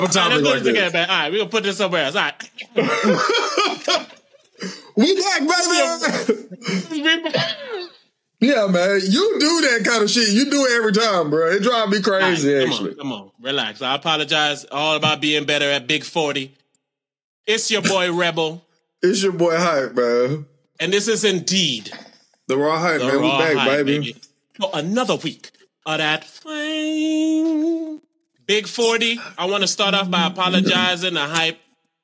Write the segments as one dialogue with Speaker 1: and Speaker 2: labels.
Speaker 1: topic like this.
Speaker 2: All right, we're going to put this somewhere else. All right.
Speaker 1: We back, baby. Yeah, man. You do that kind of shit. You do it every time, bro. It drives me crazy,
Speaker 2: right,
Speaker 1: actually.
Speaker 2: Come on. Relax. I apologize all about being better at Big 40. It's your boy, Rebel.
Speaker 1: It's your boy, Hype, man.
Speaker 2: And this is indeed
Speaker 1: the Raw Hype, man. We back, baby.
Speaker 2: For another week of that thing. Big 40, I want to start off by apologizing to Hype.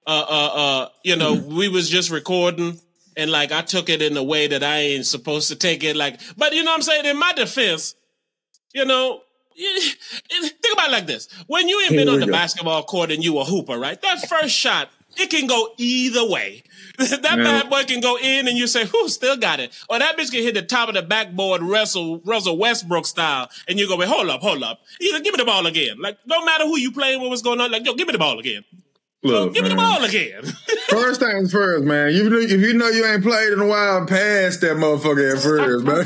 Speaker 2: We was just recording. And, like, I took it in a way that I ain't supposed to take it. Like, but you know what I'm saying? In my defense, think about it like this. When you ain't been on the basketball court and you a hooper, right? That first shot, it can go either way. That bad boy can go in and you say, whew, still got it. Or that bitch can hit the top of the backboard Russell Westbrook style. And you go, wait, hold up. Either give me the ball again. Like, no matter who you playing with, what's going on. Like, yo, give me the ball again. Look, give me the ball again.
Speaker 1: First things first, man. If you know you ain't played in a while, pass that motherfucker at first, man.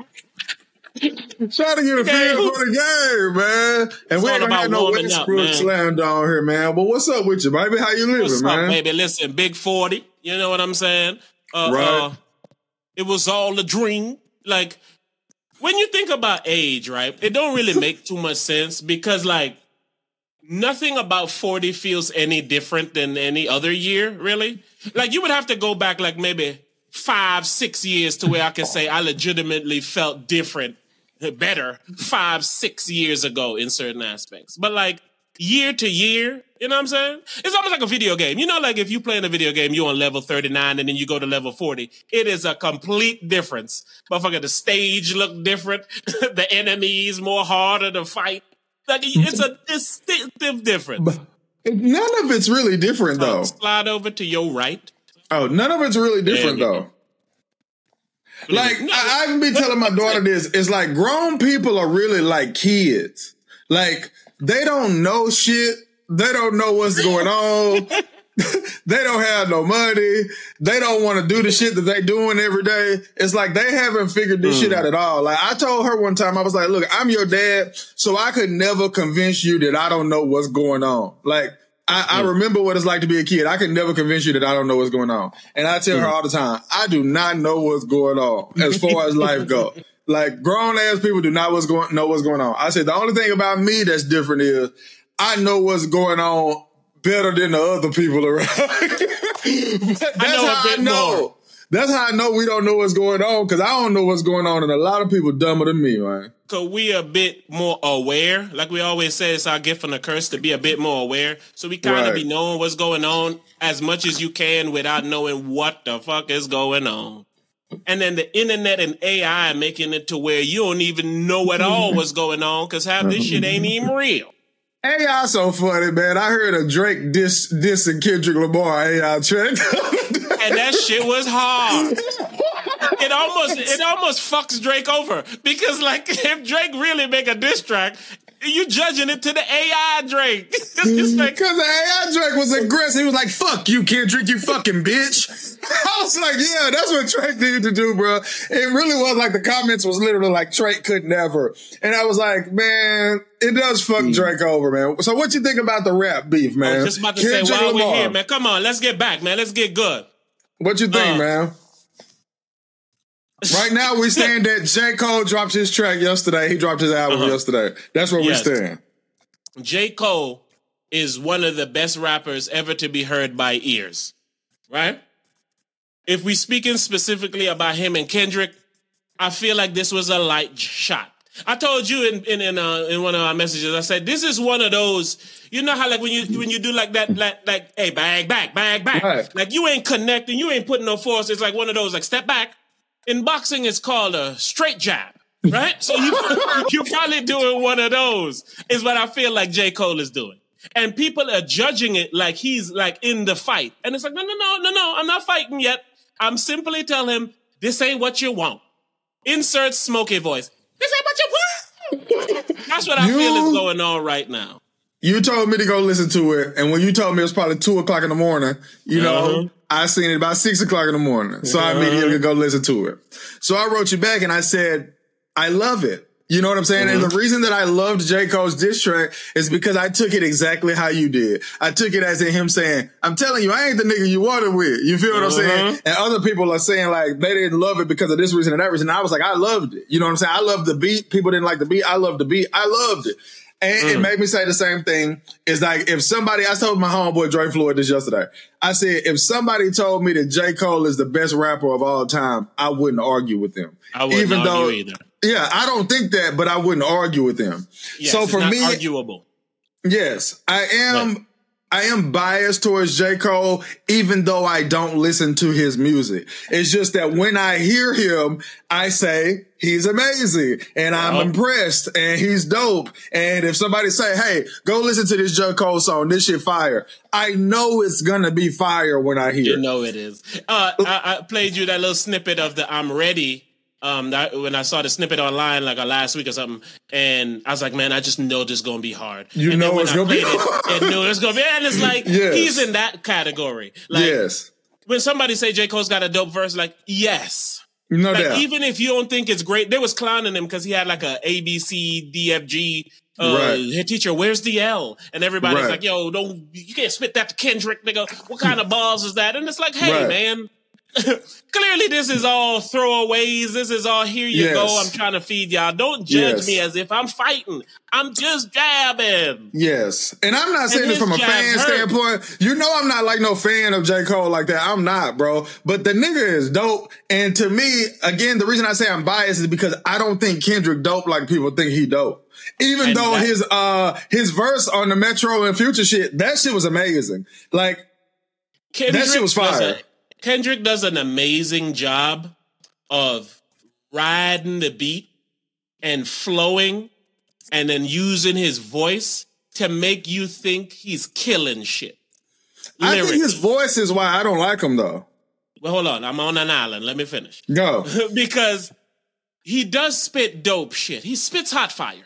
Speaker 1: Try to get a feel for the game, man. And we ain't gonna have no Westbrook slam down here, man. But what's up with you, baby? How you living, man?
Speaker 2: Baby? Listen, Big 40. You know what I'm saying?
Speaker 1: Right.
Speaker 2: It was all a dream. Like, when you think about age, right? It don't really make too much sense because, like, nothing about 40 feels any different than any other year, really. Like, you would have to go back, like, maybe 5-6 years to where I can say I legitimately felt better 5-6 years ago in certain aspects. But, like, year to year, you know what I'm saying? It's almost like a video game. You know, like, if you play in a video game, you're on level 39 and then you go to level 40. It is a complete difference. Motherfucker, the stage look different. The enemies more harder to fight. Like, it's a distinctive difference.
Speaker 1: None of it's really different, though.
Speaker 2: Slide over to your right.
Speaker 1: Oh, none of it's really different, though. Like, I even be telling my daughter this. It's like grown people are really like kids. Like, they don't know shit. They don't know what's going on. They don't have no money. They don't want to do the shit that they doing every day. It's like they haven't figured this shit out at all. Like, I told her one time, I was like, look, I'm your dad, so I could never convince you that I don't know what's going on. Like, I remember what it's like to be a kid. I could never convince you that I don't know what's going on. And I tell her all the time, I do not know what's going on as far as life goes. Like, grown ass people do not know what's going on. I said, the only thing about me that's different is I know what's going on better than the other people around. That's how I know we don't know what's going on, because I don't know what's going on, and a lot of people dumber than me, man.
Speaker 2: So we a bit more aware. Like we always say, it's our gift and a curse to be a bit more aware. So we kind of be knowing what's going on as much as you can without knowing what the fuck is going on. And then the internet and AI making it to where you don't even know at all what's going on, because half this shit ain't even real.
Speaker 1: AI so funny, man. I heard a Drake dissing Kendrick Lamar AI track.
Speaker 2: And that shit was hard. It almost fucks Drake over. Because, like, if Drake really make a diss track, you judging it to the AI Drake. Because
Speaker 1: the AI Drake was aggressive. He was like, fuck you, Kendrick, you fucking bitch. I was like, yeah, that's what Drake needed to do, bro. It really was like the comments was literally like, Drake could never. And I was like, man, it does fuck Drake over, man. So what you think about the rap beef, man?
Speaker 2: I was just about to say, while we're here, man, come on, let's get back, man. Let's get good.
Speaker 1: What you think, man? Right now, we stand that J. Cole dropped his track yesterday. He dropped his album yesterday. That's where we stand.
Speaker 2: J. Cole is one of the best rappers ever to be heard by ears, right? If we speaking specifically about him and Kendrick, I feel like this was a light shot. I told you in one of our messages, I said, this is one of those, you know how like when you do like that, like hey, bag back. Right. Like you ain't connecting, you ain't putting no force. It's like one of those, like step back. In boxing, it's called a straight jab, right? So you're probably doing one of those, is what I feel like J. Cole is doing. And people are judging it like he's like in the fight. And it's like, no, I'm not fighting yet. I'm simply telling him, this ain't what you want. Insert smoky voice. This ain't what you want. That's what I feel is going on right now.
Speaker 1: You told me to go listen to it. And when you told me it was probably 2:00 in the morning, you know, I seen it about 6:00 in the morning. So I immediately go listen to it. So I wrote you back and I said, I love it. You know what I'm saying?
Speaker 2: Mm-hmm.
Speaker 1: And the reason that I loved J. Cole's diss track is because I took it exactly how you did. I took it as in him saying, I'm telling you, I ain't the nigga you wanted with. You feel what I'm saying? And other people are saying like they didn't love it because of this reason and that reason. And I was like, I loved it. You know what I'm saying? I loved the beat. People didn't like the beat. I loved the beat. I loved it. And it made me say the same thing. It's like if somebody, I told my homeboy Dre Floyd this yesterday. I said, if somebody told me that J. Cole is the best rapper of all time, I wouldn't argue with them.
Speaker 2: I wouldn't argue either.
Speaker 1: Yeah, I don't think that, but I wouldn't argue with them.
Speaker 2: Yes,
Speaker 1: so for me,
Speaker 2: arguable.
Speaker 1: Yes, I am. Right. I am biased towards J. Cole, even though I don't listen to his music. It's just that when I hear him, I say he's amazing and I'm impressed and he's dope. And if somebody say, hey, go listen to this J. Cole song, this shit fire, I know it's going to be fire when I hear it.
Speaker 2: You know it is. I played you that little snippet of the I'm Ready. When I saw the snippet online like last week or something, and I was like, man, I just know this is gonna be hard.
Speaker 1: You know it's gonna be hard.
Speaker 2: I knew it's gonna be, and it's like he's in that category. Like, when somebody say J. Cole's got a dope verse, like yes,
Speaker 1: no doubt.
Speaker 2: Even if you don't think it's great, they was clowning him because he had like a A B C D F G. Hey teacher, where's the L? And everybody's like, yo, you can't spit that to Kendrick, nigga. What kind of balls is that? And it's like, hey, man. Clearly, this is all throwaways. This is all here you go. I'm trying to feed y'all. Don't judge me as if I'm fighting. I'm just jabbing.
Speaker 1: Yes. And I'm not saying this from a fan standpoint. You know I'm not like no fan of J. Cole like that. I'm not, bro. But the nigga is dope. And to me, again, the reason I say I'm biased is because I don't think Kendrick dope like people think he dope. Even though his verse on the Metro and Future shit, that shit was amazing. Like, that shit was fire.
Speaker 2: Kendrick does an amazing job of riding the beat and flowing and then using his voice to make you think he's killing shit.
Speaker 1: I think his voice is why I don't like him, though.
Speaker 2: Well, hold on. I'm on an island. Let me finish.
Speaker 1: Go.
Speaker 2: Because he does spit dope shit. He spits hot fire.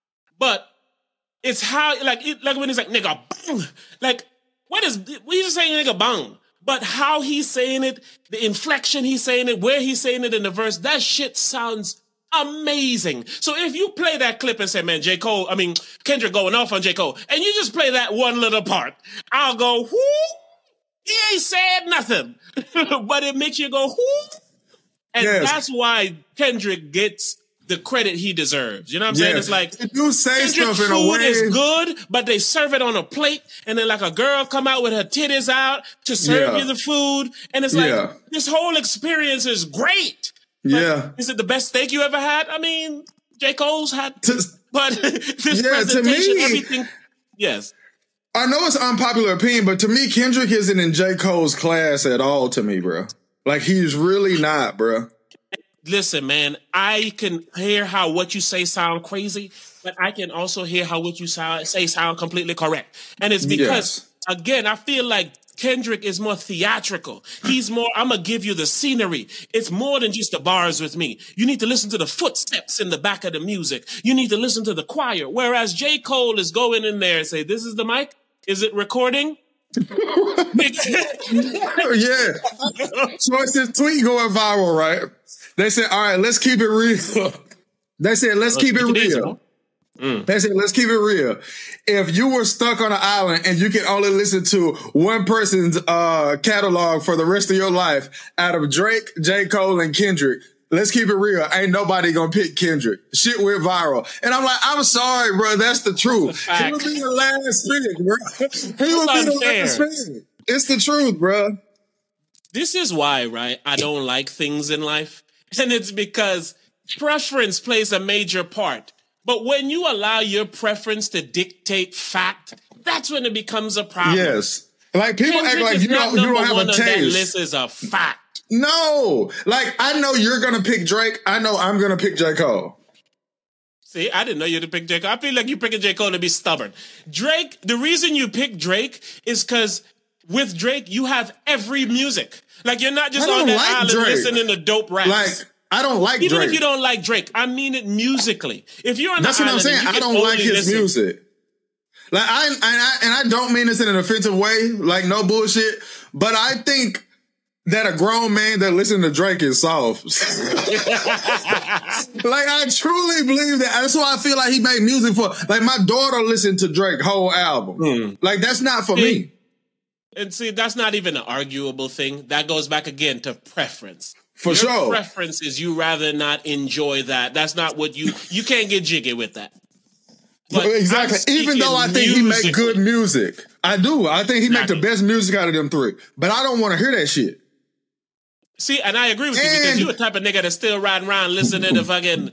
Speaker 2: But it's how, like when he's like, nigga, bang. Like, what is you just saying, nigga, bang? But how he's saying it, the inflection he's saying it, where he's saying it in the verse, that shit sounds amazing. So if you play that clip and say, man, Kendrick going off on J. Cole, and you just play that one little part, I'll go, whoo, he ain't said nothing. But it makes you go, whoo. And that's why Kendrick gets the credit he deserves. You know what I'm saying? It's like,
Speaker 1: they do say
Speaker 2: Kendrick's
Speaker 1: stuff in a
Speaker 2: food
Speaker 1: way.
Speaker 2: is good, but they serve it on a plate, and then like a girl come out with her titties out to serve you the food, and it's like, this whole experience is great. But is it the best steak you ever had? I mean, J. Cole's had, but this presentation,
Speaker 1: to me,
Speaker 2: everything, yes.
Speaker 1: I know it's unpopular opinion, but to me, Kendrick isn't in J. Cole's class at all to me, bro. Like, he's really not, bro.
Speaker 2: Listen, man, I can hear how what you say sound crazy, but I can also hear how what you say sound completely correct. And it's because, again, I feel like Kendrick is more theatrical. He's more, I'm going to give you the scenery. It's more than just the bars with me. You need to listen to the footsteps in the back of the music. You need to listen to the choir. Whereas J. Cole is going in there and say, this is the mic? Is it recording?
Speaker 1: So it's this tweet going viral, right? They said, all right, let's keep it real. They said, let's keep it real. They said, let's keep it real. If you were stuck on an island and you can only listen to one person's catalog for the rest of your life out of Drake, J. Cole, and Kendrick, let's keep it real. Ain't nobody gonna pick Kendrick. Shit went viral. And I'm like, I'm sorry, bro. That's the truth. He would be the last pick, bro. He would be the last pick. It's the truth, bro.
Speaker 2: This is why, right? I don't like things in life. And it's because preference plays a major part. But when you allow your preference to dictate fact, that's when it becomes a problem.
Speaker 1: Yes. Like, people act like you don't have a taste.
Speaker 2: That list is a fact.
Speaker 1: No. Like, I know you're going to pick Drake. I know I'm going to pick J. Cole.
Speaker 2: See, I didn't know you'd pick J. Cole. I feel like you're picking J. Cole to be stubborn. Drake, the reason you pick Drake is because with Drake, you have every music. Like, you're not just on that island listening to dope raps.
Speaker 1: Like, I don't like Drake.
Speaker 2: Even if you don't like Drake, I mean it musically. If you're on the island,
Speaker 1: that's what I'm saying. I don't like his music. Like, I don't mean this in an offensive way, like no bullshit, but I think that a grown man that listens to Drake is soft. Like, I truly believe that. That's why I feel like he made music for, like, my daughter listened to Drake whole album. Like, that's not for me.
Speaker 2: And see, that's not even an arguable thing. That goes back again to preference.
Speaker 1: For
Speaker 2: Your
Speaker 1: sure.
Speaker 2: preference is you rather not enjoy that. That's not what you can't get jiggy with that. But
Speaker 1: exactly. Even though I think he make good music. I do. I think he make the best music out of them three. But I don't want to hear that shit.
Speaker 2: See, and I agree with you because you're the type of nigga that's still riding around listening to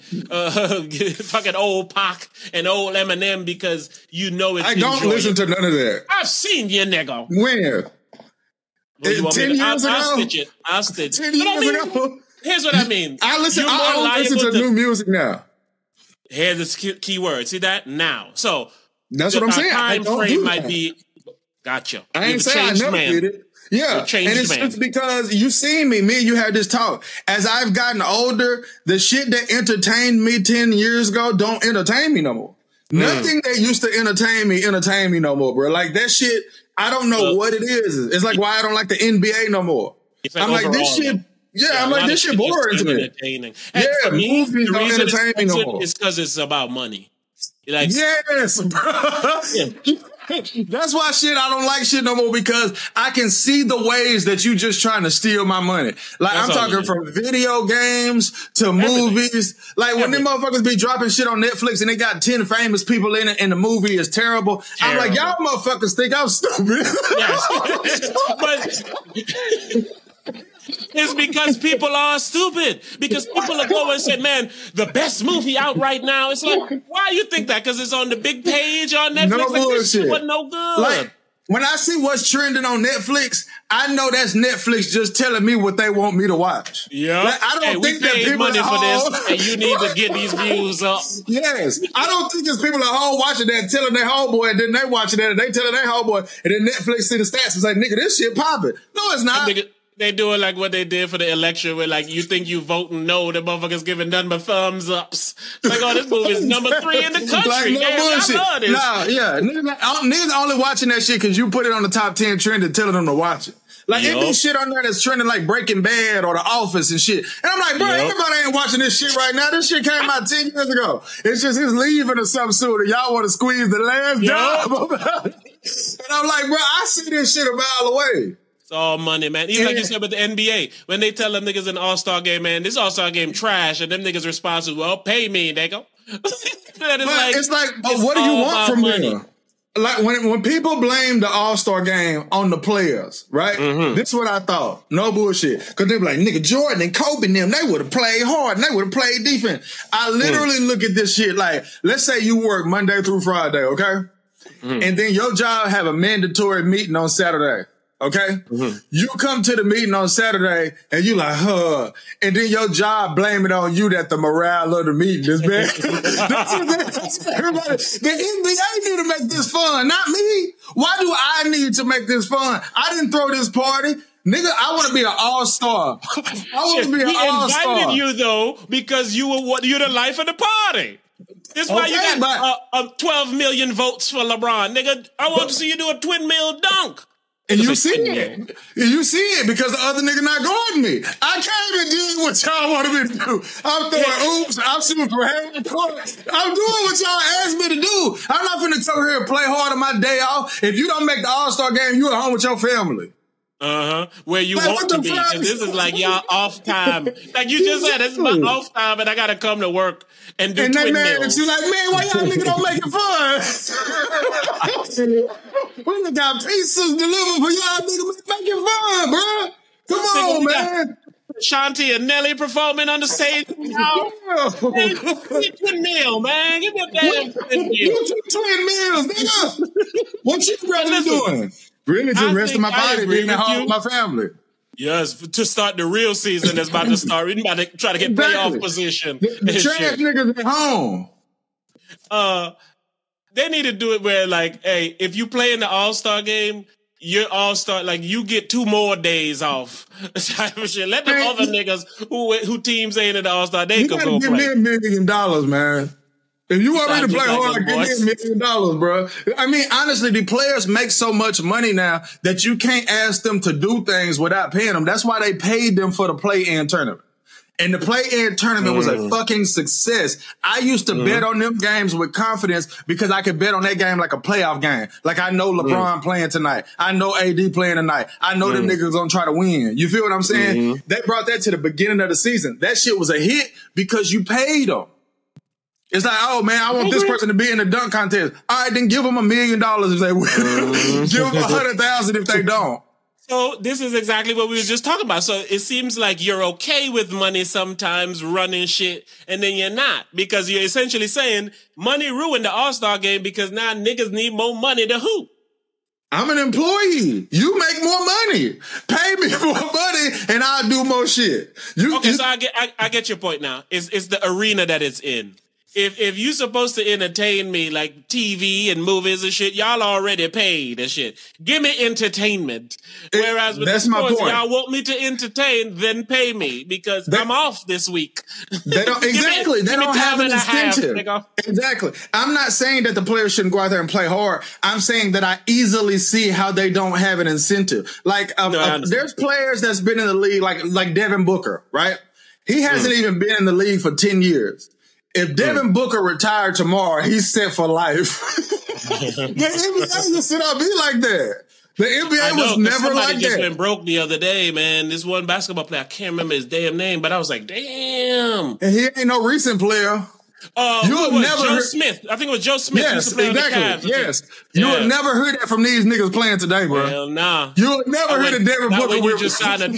Speaker 2: fucking old Pac and old Eminem because you know it's.
Speaker 1: I don't listen to none of that.
Speaker 2: I've seen you, nigga.
Speaker 1: Where?
Speaker 2: Well,
Speaker 1: 10 years ago?
Speaker 2: I'll stitch it.
Speaker 1: 10 years ago?
Speaker 2: Here's what I mean.
Speaker 1: I don't listen to new music now.
Speaker 2: Here's the key word. See that? Now. So
Speaker 1: that's what I'm saying.
Speaker 2: Time frame might be. Gotcha.
Speaker 1: I ain't saying I never did it. Yeah, and it's just because you seen me and you had this talk. As I've gotten older, the shit that entertained me 10 years ago don't entertain me no more. Nothing that used to entertain me no more, bro. Like that shit, I don't know what it is. It's like why I don't like the NBA no more. I'm like this shit. I'm like this shit boring to me. Yeah, movies don't entertain me no more.
Speaker 2: It's because it's about money. Like,
Speaker 1: yes, bro. That's why I don't like shit no more because I can see the ways that you just trying to steal my money. Like I'm talking from video games to movies. Like when them motherfuckers be dropping shit on Netflix and they got 10 famous people in it and the movie is terrible. I'm like, y'all motherfuckers think I'm stupid.
Speaker 2: Yes. But it's because people are stupid. Because people are going and say, man, the best movie out right now. It's like, why you think that? Because it's on the big page on Netflix?
Speaker 1: No
Speaker 2: like, this shit
Speaker 1: bullshit.
Speaker 2: was no good.
Speaker 1: Like, when I see what's trending on Netflix, I know that's Netflix just telling me what they want me to watch.
Speaker 2: Yeah.
Speaker 1: Like, I don't think that people
Speaker 2: money
Speaker 1: at
Speaker 2: for
Speaker 1: home,
Speaker 2: this, and you need to get these views up.
Speaker 1: Yes. I don't think it's people at home watching that and telling their homeboy, and then they watching that and they telling their homeboy, and then Netflix see the stats and say, nigga, this shit popping. No, it's not.
Speaker 2: They doing like what they did for the election where like you think you voting no, the motherfuckers giving nothing but thumbs ups. Like, oh, this movie is number 3 in the country.
Speaker 1: Like, no bullshit.
Speaker 2: I love this.
Speaker 1: Nah, yeah. Niggas only watching that shit because you put it on the top 10 trend and telling them to watch it. Like, it be shit on there that's trending like Breaking Bad or The Office and shit. And I'm like, bro, everybody ain't watching this shit right now. This shit came out 10 years ago. It's just his leaving or something soon and y'all want to squeeze the last dime. And I'm like, bro, I see this shit a mile away.
Speaker 2: It's all money, man. Even like you said with the NBA, when they tell them niggas in the All-Star game, man, this All-Star game trash, and them niggas response is, well, pay me, nigga.
Speaker 1: It's like, but what do you want from me? Like when people blame the All-Star game on the players, right? This is what I thought. No bullshit. Because they be like, nigga, Jordan and Kobe and them, they would have played hard and they would have played defense. I literally look at this shit like, let's say you work Monday through Friday, okay? And then your job have a mandatory meeting on Saturday. Okay? You come to the meeting on Saturday and you like, and then your job blame it on you that the morale of the meeting is bad. That's everybody. The NBA need to make this fun, not me. Why do I need to make this fun? I didn't throw this party. Nigga, I want to be an all-star. I want to be an all-star.
Speaker 2: He invited you, though, because you're the life of the party. That's why you got 12 million votes for LeBron. Nigga, I want to see you do a twin mill dunk.
Speaker 1: And you see it. You see it because the other nigga not guarding me. I came and did what y'all wanted me to do. I'm throwing oops. I'm shooting from half the court. I'm doing what y'all asked me to do. I'm not finna come here and play hard on my day off. If you don't make the All-Star game, you at home with your family.
Speaker 2: Where you want to be. Because this is like y'all off time. Like you just said, it's my off time and I got to come to work and do twin mills.
Speaker 1: You like, man, why y'all niggas don't make it fun? We done got pizzas delivered for y'all niggas. Make it fun, bro. Come on, man.
Speaker 2: Shanti and Nelly performing on the stage. Twin meal, man. Give me a damn twin meal.
Speaker 1: Twin meals, nigga. What you really doing? Really, just resting my body, being at home with my family.
Speaker 2: Yes, to start the real season that's about to start. We're about to try to get playoff position.
Speaker 1: The trash niggas at home.
Speaker 2: They need to do it where, like, hey, if you play in the All-Star game, you're All-Star, like, you get 2 more days off. Let them other niggas who teams ain't in the All-Star, they can go play.
Speaker 1: Give me $1 million, man. If you want me to play hard, give me $1 million, bro. I mean, honestly, the players make so much money now that you can't ask them to do things without paying them. That's why they paid them for the play-in tournament. And the play-in tournament was a fucking success. I used to bet on them games with confidence because I could bet on that game like a playoff game. Like I know LeBron playing tonight. I know AD playing tonight. I know them niggas gonna try to win. You feel what I'm saying? They brought that to the beginning of the season. That shit was a hit because you paid them. It's like, oh man, I want this person to be in the dunk contest. All right, then give them $1 million if they win. Give them 100,000 if they don't.
Speaker 2: So this is exactly what we were just talking about. So it seems like you're okay with money sometimes running shit, and then you're not, because you're essentially saying money ruined the All-Star game because now niggas need more money to hoop.
Speaker 1: I'm an employee. You make more money. Pay me more money, and I'll do more shit.
Speaker 2: So I get your point now. It's the arena that it's in. If you supposed to entertain me like TV and movies and shit, y'all already paid and shit. Give me entertainment. Whereas with the sports, y'all want me to entertain, then pay me because I'm off this week.
Speaker 1: They don't exactly. They don't have an incentive. Exactly. I'm not saying that the players shouldn't go out there and play hard. I'm saying that I easily see how they don't have an incentive. Like there's players that's been in the league, like Devin Booker, right? He hasn't even been in the league for 10 years. If Devin Booker retired tomorrow, he's set for life. The NBA just should not be like that. The NBA was never like that. Somebody just
Speaker 2: been broke the other day, man. This one basketball player, I can't remember his damn name, but I was like, damn.
Speaker 1: And he ain't no recent player.
Speaker 2: Joe Smith. I think it was Joe Smith.
Speaker 1: Yes, exactly. Yes. You would never hear that from these niggas playing today, bro.
Speaker 2: Hell nah.
Speaker 1: You would never hear the Devin Booker.
Speaker 2: You just signed a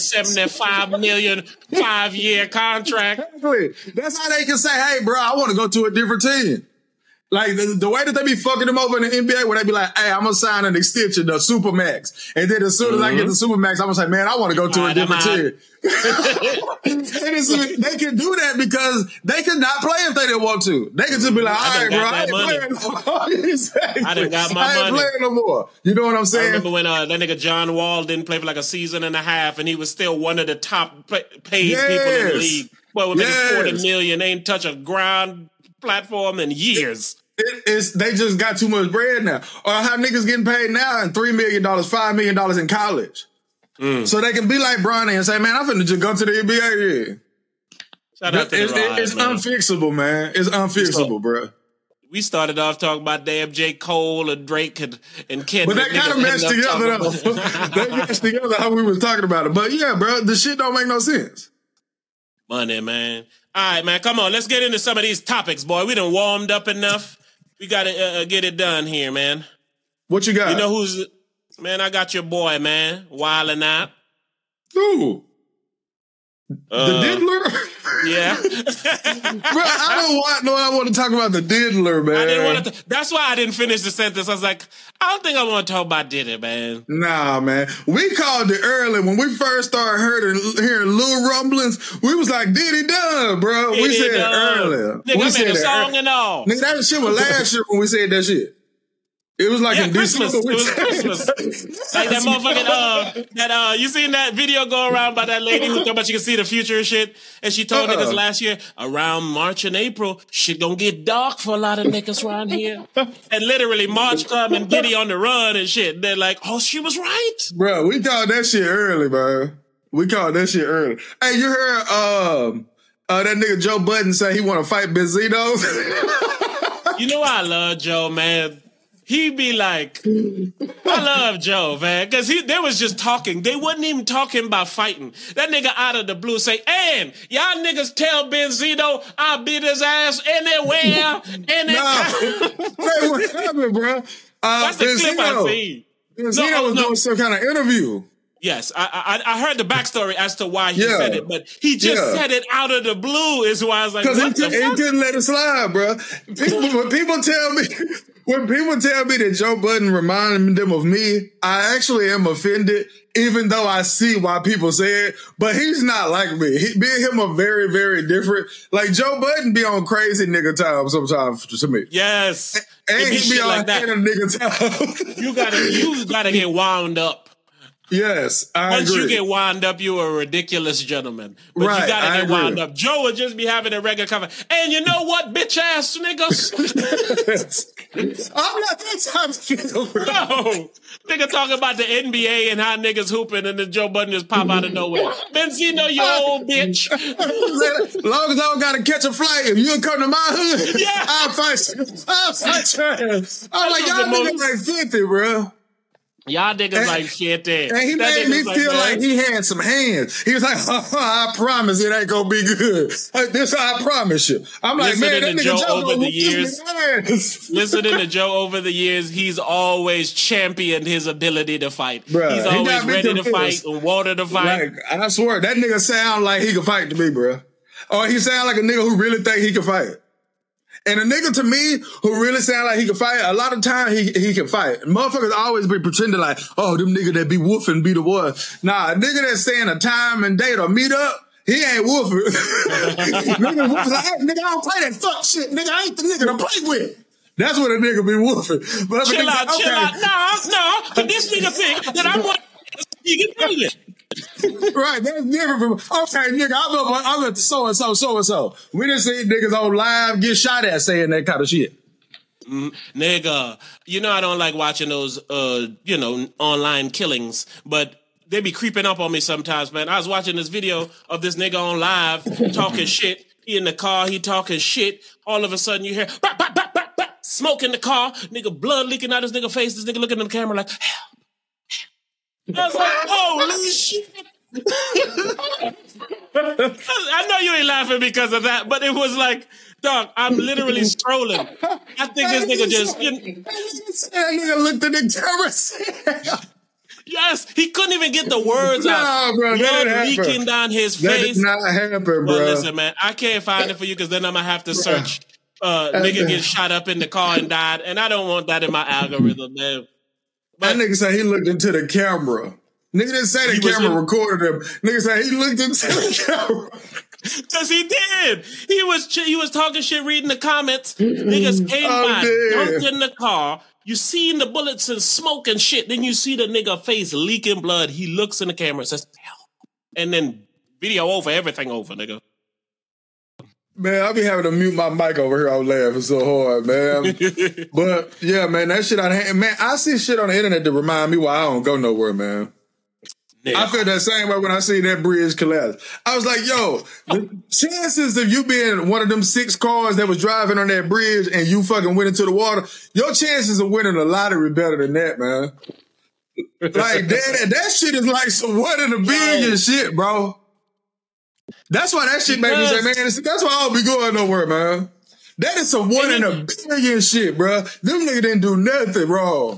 Speaker 2: $275 million 5-year contract.
Speaker 1: Exactly. That's how they can say, hey, bro, I want to go to a different team. Like the way that they be fucking them over in the NBA, where they be like, hey, I'm going to sign an extension, the Supermax. And then as soon as I get the Supermax, I'm going to say, man, I want to go to a different team. They can do that because they could not play if they didn't want to. They could just be like, all right, bro, I ain't playing no more. Exactly.
Speaker 2: I done got my money.
Speaker 1: I ain't playing no more. You know what I'm saying?
Speaker 2: I remember when that nigga John Wall didn't play for like a season and a half, and he was still one of the top paid people in the league. Well, we're making $40 million, ain't touch a ground platform in years.
Speaker 1: They just got too much bread now. Or how niggas getting paid now and $3 million, $5 million in college. So they can be like Bronny and say, man, I'm finna just go to the NBA. Yeah.
Speaker 2: Shout out to
Speaker 1: it's unfixable, man. It's unfixable, bro.
Speaker 2: We started off talking about damn J. Cole and Drake and Kendrick.
Speaker 1: But they kind of meshed together, though. They meshed together how we was talking about it. But yeah, bro, the shit don't make no sense.
Speaker 2: Money, man. All right, man, come on. Let's get into some of these topics, boy. We done warmed up enough. We got to get it done here, man.
Speaker 1: What you got?
Speaker 2: You know who's... Man, I got your boy, man. Wildin' Out.
Speaker 1: Who? The Diddler?
Speaker 2: Yeah.
Speaker 1: Bro, I want to talk about the Diddler, man.
Speaker 2: I didn't want to. That's why I didn't finish the sentence. I was like, I don't think I want to talk about Diddy, man.
Speaker 1: Nah, man. We called it early. When we first started hearing little rumblings, we was like, Diddy done, bro. We said it earlier.
Speaker 2: Nigga, I made a song and all.
Speaker 1: Nigga, that shit was last year when we said that shit. It was like in
Speaker 2: Christmas.
Speaker 1: December.
Speaker 2: It was Christmas. Like that motherfucking you seen that video go around by that lady who thought about you can see the future and shit, and she told niggas last year around March and April shit gonna get dark for a lot of niggas around here, and literally March come and Diddy on the run and shit. They're like, oh, she was right,
Speaker 1: bro. We called that shit early, bro. We called that shit early. Hey, you heard that nigga Joe Budden say he want to fight Benzino?
Speaker 2: You know I love Joe, man. He be like, I love Joe, man, because they was just talking. They wasn't even talking about fighting. That nigga out of the blue say, and y'all niggas tell Benzino I'll beat his ass anywhere, anytime.
Speaker 1: Hey, what happened, bro?
Speaker 2: That's the clip I see.
Speaker 1: Benzino was doing some kind of interview.
Speaker 2: Yes, I heard the backstory as to why he said it, but he just said it out of the blue is why I was like,
Speaker 1: because he couldn't let it slide, bro. When people tell me that Joe Budden reminded them of me, I actually am offended, even though I see why people say it. But he's not like me. Me and him are very, very different. Like Joe Budden be on crazy nigga time sometimes to me.
Speaker 2: Yes,
Speaker 1: and he be on like that nigga time.
Speaker 2: You gotta get wound up.
Speaker 1: Yes, I
Speaker 2: Once
Speaker 1: agree.
Speaker 2: you get wound up, you are a ridiculous gentleman. But
Speaker 1: Right,
Speaker 2: you gotta
Speaker 1: I
Speaker 2: get wound
Speaker 1: agree.
Speaker 2: up. Joe would just be having a regular cover. And you know what, bitch ass niggas?
Speaker 1: I'm not that type of kid.
Speaker 2: No. Nigga talking about the NBA and how niggas hooping and then Joe Budden just pop out of nowhere. Benzino, you old bitch.
Speaker 1: As long as I don't gotta catch a flight, if you come to my hood,
Speaker 2: Yeah.
Speaker 1: I'll fight you. I'm like, y'all niggas like 50, bro.
Speaker 2: Y'all niggas like shit there.
Speaker 1: And he made me feel like he had some hands. He was like, I promise it ain't gonna be good. This I promise you. I'm like, man, that nigga Joe
Speaker 2: over the years. Listening to
Speaker 1: to
Speaker 2: Joe over the years, he's always championed his ability to fight.
Speaker 1: Bruh,
Speaker 2: he's
Speaker 1: he
Speaker 2: always
Speaker 1: got me
Speaker 2: ready to
Speaker 1: confused.
Speaker 2: fight and water to fight.
Speaker 1: Like, I swear, that nigga sound like he can fight to me, bro. Or he sound like a nigga who really think he can fight. And a nigga to me who really sound like he can fight, a lot of time he can fight. Motherfuckers always be pretending like, oh, them nigga that be woofing be the one. Nah, a nigga that's saying a time and date or meet up, he ain't woofing. Nigga woofing like, hey, nigga, I don't play that fuck shit. Nigga, I ain't the nigga to play with. That's what a nigga be woofing. But
Speaker 2: Chill out. No, but this nigga think that I want you can play with.
Speaker 1: Right, that's different from, okay, nigga, I'm at so-and-so. We didn't see niggas on live get shot at saying that kind of shit.
Speaker 2: Nigga, you know I don't like watching those, online killings, but they be creeping up on me sometimes, man. I was watching this video of this nigga on live talking shit. He in the car, he talking shit. All of a sudden you hear, bop, bop, bop, bop, bop, smoke in the car. Nigga, blood leaking out his nigga face. This nigga looking in the camera like, hell. I was like, holy shit. I know you ain't laughing because of that, but it was like, dog, I'm literally scrolling. I think this nigga just...
Speaker 1: That nigga looked at the camera.
Speaker 2: Yes, he couldn't even get the words out.
Speaker 1: Bro,
Speaker 2: blood leaking down his face.
Speaker 1: That did not happen, bro.
Speaker 2: Well, listen, man, I can't find it for you because then I'm going to have to search nigga get shot up in the car and died, and I don't want that in my algorithm, man.
Speaker 1: That nigga said he looked into the camera. Nigga didn't say the camera recorded him. Nigga said he looked into the camera.
Speaker 2: Cause he did. He was talking shit, reading the comments. Niggas came by, dumped in the car. You seen the bullets and smoke and shit. Then you see the nigga face leaking blood. He looks in the camera and says, "Hell," and then video over, everything over, nigga.
Speaker 1: Man, I be having to mute my mic over here. I was laughing so hard, man. But yeah, man, that shit man, I see shit on the internet to remind me why I don't go nowhere, man. Yeah. I feel that same way when I see that bridge collapse. I was like, yo, the chances of you being one of them 6 cars that was driving on that bridge and you fucking went into the water, your chances of winning the lottery better than that, man. Like, that shit is like some 1 in a billion shit, bro. That's why that shit made me say, man, that's why I don't be going nowhere, man. That is some 1 in a billion shit, bro. Them niggas didn't do nothing wrong.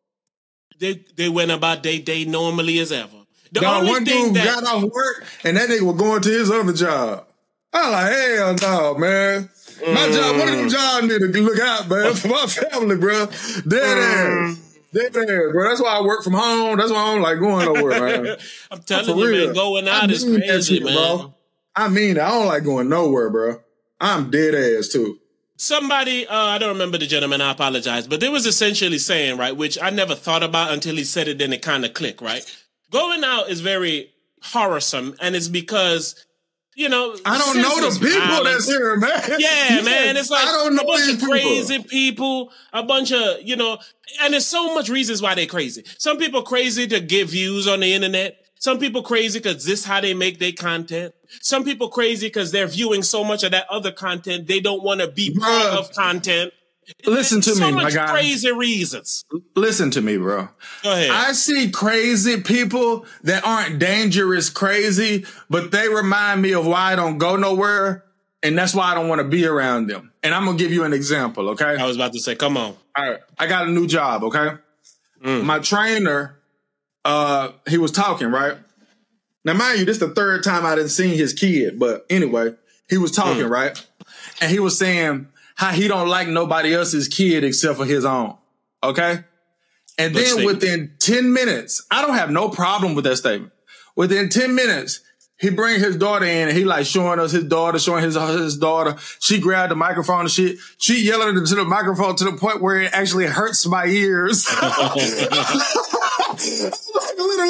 Speaker 2: They went about their day normally as ever.
Speaker 1: One dude got off work and that nigga was going to his other job. I'm like, hell no, man. My job, one of them jobs need to look out, man, for my family, bro. Dead ass, bro. That's why I work from home. That's why I don't like going nowhere, man.
Speaker 2: I'm telling you, man, going out is crazy, man.
Speaker 1: Bro. I mean, I don't like going nowhere, bro. I'm dead ass too.
Speaker 2: Somebody, I don't remember the gentleman, I apologize, but they was essentially saying, right, which I never thought about until he said it, then it kind of clicked, right? Going out is very horrorsome, and it's because, you know,
Speaker 1: I don't know the people
Speaker 2: violence.
Speaker 1: That's here, man.
Speaker 2: Yeah, man, it's like
Speaker 1: I don't know
Speaker 2: a bunch of
Speaker 1: people.
Speaker 2: crazy people, a bunch of, you know, and there's so much reasons why they're crazy. Some people crazy to get views on the internet. Some people crazy because this is how they make their content. Some people crazy because they're viewing so much of that other content, they don't want to be part of content.
Speaker 1: Listen to me, my guy.
Speaker 2: Crazy reasons.
Speaker 1: Listen to me, bro.
Speaker 2: Go ahead.
Speaker 1: I see crazy people that aren't dangerous crazy, but they remind me of why I don't go nowhere, and that's why I don't want to be around them. And I'm going to give you an example, okay?
Speaker 2: I was about to say, come on.
Speaker 1: All right. I got a new job, okay? My trainer, he was talking, right? Now, mind you, this is the 3rd time I didn't see his kid, but anyway, he was talking, right? And he was saying how he don't like nobody else's kid except for his own, okay? And then within 10 minutes, I don't have no problem with that statement. Within 10 minutes, he bring his daughter in and he like showing us his daughter, showing his daughter. She grabbed the microphone and shit. She yelling into the microphone to the point where it actually hurts my ears. Like literally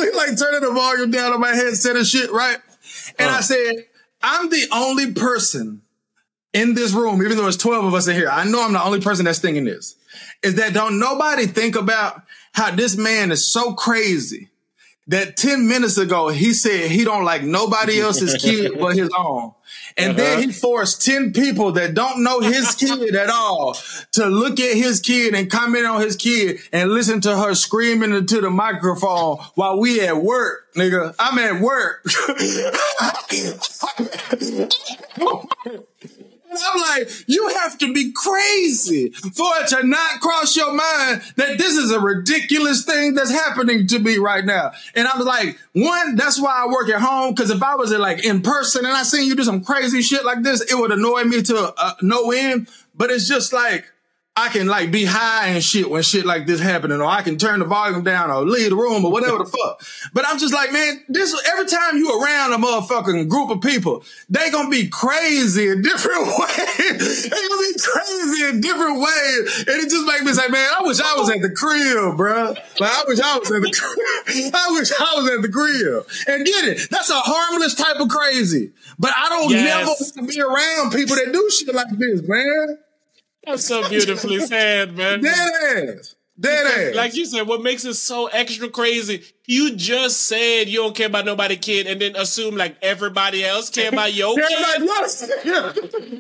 Speaker 1: we like turning the volume down on my headset and shit, right? And I said, I'm the only person in this room, even though there's 12 of us in here. I know I'm the only person that's thinking this. Is that don't nobody think about how this man is so crazy that 10 minutes ago he said he don't like nobody else's kid but his own. And then he forced 10 people that don't know his kid at all to look at his kid and comment on his kid and listen to her screaming into the microphone while we at work, nigga. I'm at work. I'm like, you have to be crazy for it to not cross your mind that this is a ridiculous thing that's happening to me right now. And I was like, one, that's why I work at home, because if I was in person and I seen you do some crazy shit like this, it would annoy me to no end. But it's just like, I can like be high and shit when shit like this happening, or I can turn the volume down or leave the room or whatever the fuck. But I'm just like, man, this every time you around a motherfucking group of people, they gonna be crazy in different ways. They gonna be crazy in different ways. And it just makes me say, man, I wish I was at the crib, bro. Like I wish I was at the crib. I wish I was at the crib. And get it, that's a harmless type of crazy. But I don't never want to be around people that do shit like this, man.
Speaker 2: That's so beautifully said, man.
Speaker 1: Dead ass.
Speaker 2: Like you said, what makes it so extra crazy, you just said you don't care about nobody kid and then assume like everybody else care about your kid.
Speaker 1: Most people are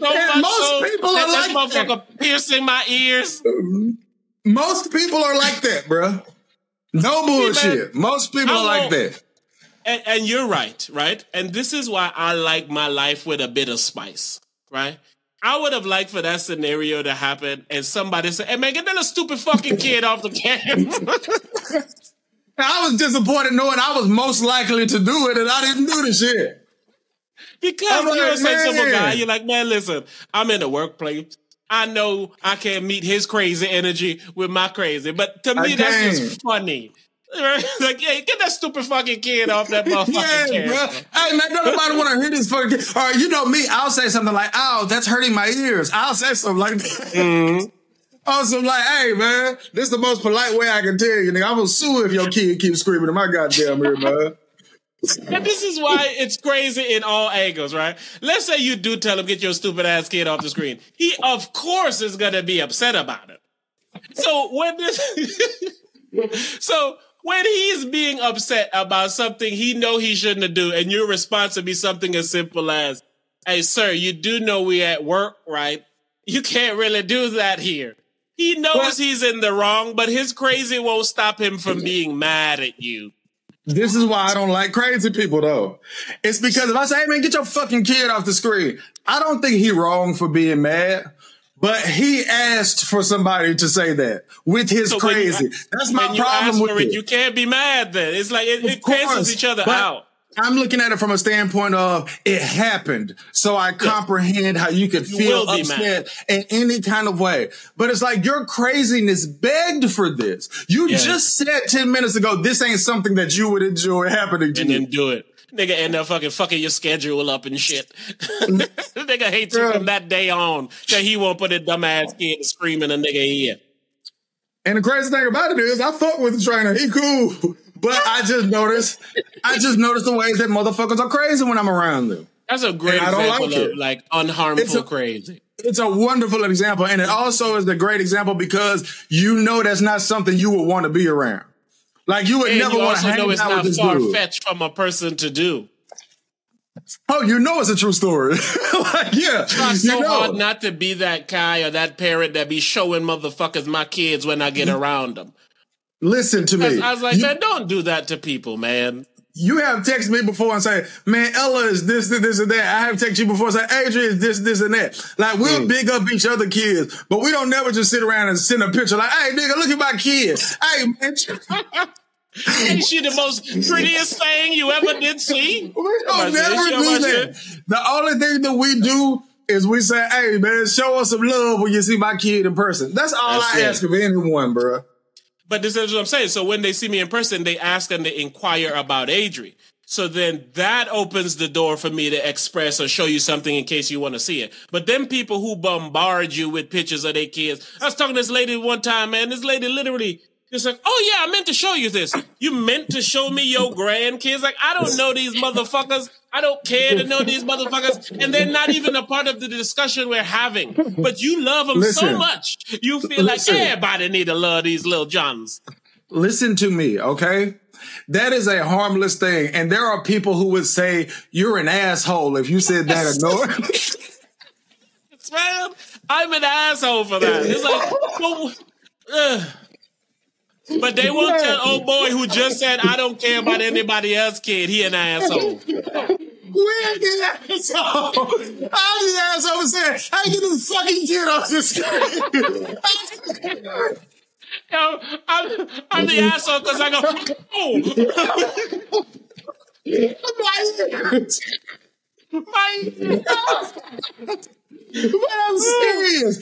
Speaker 2: that
Speaker 1: like that.
Speaker 2: Motherfucker piercing my ears.
Speaker 1: Most people are like that, bro. No bullshit. Most people are like that.
Speaker 2: And you're right? And this is why I like my life with a bit of spice, right? I would have liked for that scenario to happen and somebody say, hey man, get that stupid fucking kid off the camera.
Speaker 1: I was disappointed knowing I was most likely to do it and I didn't do the shit.
Speaker 2: Because you're a sensible guy. You're like, man, listen, I'm in the workplace. I know I can't meet his crazy energy with my crazy. But to me, that's just funny. Like, yeah, get that stupid fucking kid off that motherfucking camera.
Speaker 1: Bro. Hey, man, don't nobody want to hear this fucking kid. All right, you know me, I'll say something like, oh, that's hurting my ears. I'll say something like that. Mm-hmm. Also, like, hey, man, this is the most polite way I can tell you, nigga. I'm going to sue if your kid keeps screaming in my goddamn ear, man.
Speaker 2: And this is why it's crazy in all angles, right? Let's say you do tell him, get your stupid ass kid off the screen. He, of course, is going to be upset about it. So when he's being upset about something he know he shouldn't have done, and your response would be something as simple as, hey, sir, you do know we at work, right? You can't really do that here. He knows he's in the wrong, but his crazy won't stop him from being mad at you.
Speaker 1: This is why I don't like crazy people, though. It's because if I say, hey, man, get your fucking kid off the screen, I don't think he wrong for being mad. But he asked for somebody to say that with his crazy. That's my problem with it.
Speaker 2: You can't be mad then. It's like it cancels each other out.
Speaker 1: I'm looking at it from a standpoint of it happened. So I comprehend how you could feel upset in any kind of way. But it's like your craziness begged for this. You just said 10 minutes ago, this ain't something that you would enjoy happening to you.
Speaker 2: And then do it. Nigga end up fucking your schedule up and shit. Nigga hates you from that day on that he won't put a dumbass kid screaming a nigga ear.
Speaker 1: And the crazy thing about it is I fuck with the trainer. He cool. But I just noticed the ways that motherfuckers are crazy when I'm around them.
Speaker 2: That's a great example of like unharmful crazy.
Speaker 1: It's a wonderful example. And it also is a great example because you know that's not something you would want to be around. Like you would never want to hang out with this dude.
Speaker 2: It's not far-fetched from a person to do.
Speaker 1: Oh, you know it's a true story. Like, yeah.
Speaker 2: Try so hard not to be that guy or that parent that be showing motherfuckers my kids when I get around them.
Speaker 1: Listen to me.
Speaker 2: I was like, man, don't do that to people, man.
Speaker 1: You have texted me before and say, man, Ella is this, and that. I have texted you before and say, Adrian is this, and that. Like, we'll big up each other kids, but we don't never just sit around and send a picture like, hey, nigga, look at my kid. Hey, man.
Speaker 2: Ain't she the most prettiest thing you ever did see?
Speaker 1: We don't never do that. The only thing that we do is we say, hey, man, show us some love when you see my kid in person. That's all I ask of anyone, bro.
Speaker 2: But this is what I'm saying. So when they see me in person, they ask and they inquire about Adri. So then that opens the door for me to express or show you something in case you want to see it. But then people who bombard you with pictures of their kids. I was talking to this lady one time, man. This lady literally It's like, oh yeah, I meant to show you this. You meant to show me your grandkids? Like, I don't know these motherfuckers. I don't care to know these motherfuckers. And they're not even a part of the discussion we're having. But you love them so much. You feel like everybody need to love these little Johns.
Speaker 1: Listen to me, okay? That is a harmless thing. And there are people who would say you're an asshole if you said that or no.
Speaker 2: Man, I'm an asshole for that. It's like, but they won't tell old boy who just said, I don't care about anybody else kid, he an asshole.
Speaker 1: We're the asshole. I'm the asshole saying, I get this fucking kid off this screen.
Speaker 2: Yo, I'm the asshole because I go, oh.
Speaker 1: But I'm serious.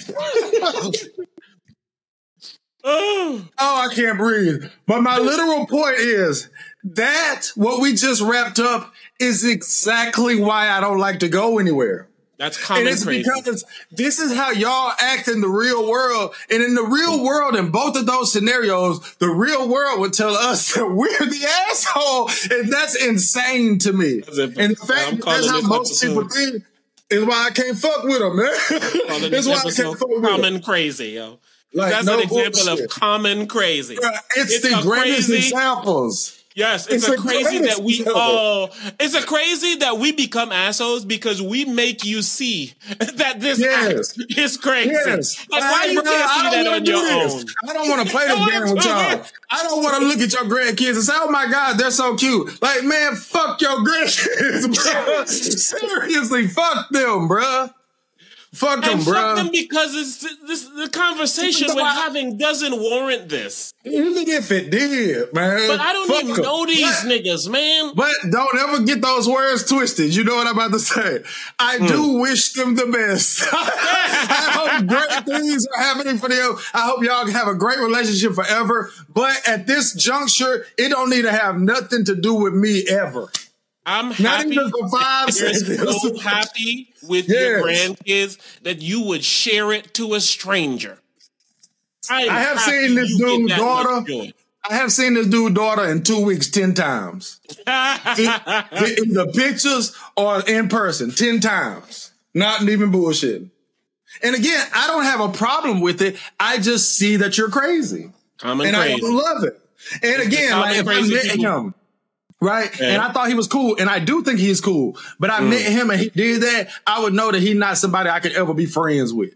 Speaker 1: Oh, I can't breathe. But my literal point is that what we just wrapped up is exactly why I don't like to go anywhere.
Speaker 2: That's common
Speaker 1: and it's
Speaker 2: crazy.
Speaker 1: Because this is how y'all act in the real world. And in the real world, in both of those scenarios, the real world would tell us that we're the asshole. And that's insane to me. And the fact that that's how most people think is why I can't fuck with them, man. That's why I can't fuck with them.
Speaker 2: Common crazy, yo.
Speaker 1: Like,
Speaker 2: that's
Speaker 1: no
Speaker 2: an example
Speaker 1: bullshit.
Speaker 2: of common crazy.
Speaker 1: It's the greatest examples.
Speaker 2: Yes, it's a crazy that we all. It's a crazy that we become assholes because we make you see that this act is crazy.
Speaker 1: Yes.
Speaker 2: Like, why you can't see that on your own?
Speaker 1: I don't want to play this game with y'all. I don't want to look at your grandkids and say, "Oh my God, they're so cute." Like, man, fuck your grandkids, bro. Seriously, fuck them, bro. Fuck them, bro.
Speaker 2: Fuck them because the conversation we're having doesn't warrant this.
Speaker 1: Even if it did, man.
Speaker 2: But I don't even know these niggas, man.
Speaker 1: But don't ever get those words twisted. You know what I'm about to say. I do wish them the best. I hope great things are happening for them. I hope y'all have a great relationship forever. But at this juncture, it don't need to have nothing to do with me ever.
Speaker 2: I'm happy.
Speaker 1: Not even for 5 seconds.
Speaker 2: So happy with your grandkids that you would share it to a stranger. I
Speaker 1: have seen this dude's daughter. I have seen this dude's daughter in 2 weeks 10 times. In the pictures or in person 10 times. Not even bullshit. And again, I don't have a problem with it. I just see that you're crazy.
Speaker 2: Crazy.
Speaker 1: I love it. And again, like if I met him. Right. Yeah. And I thought he was cool. And I do think he's cool. But I met him and he did that. I would know that he's not somebody I could ever be friends with.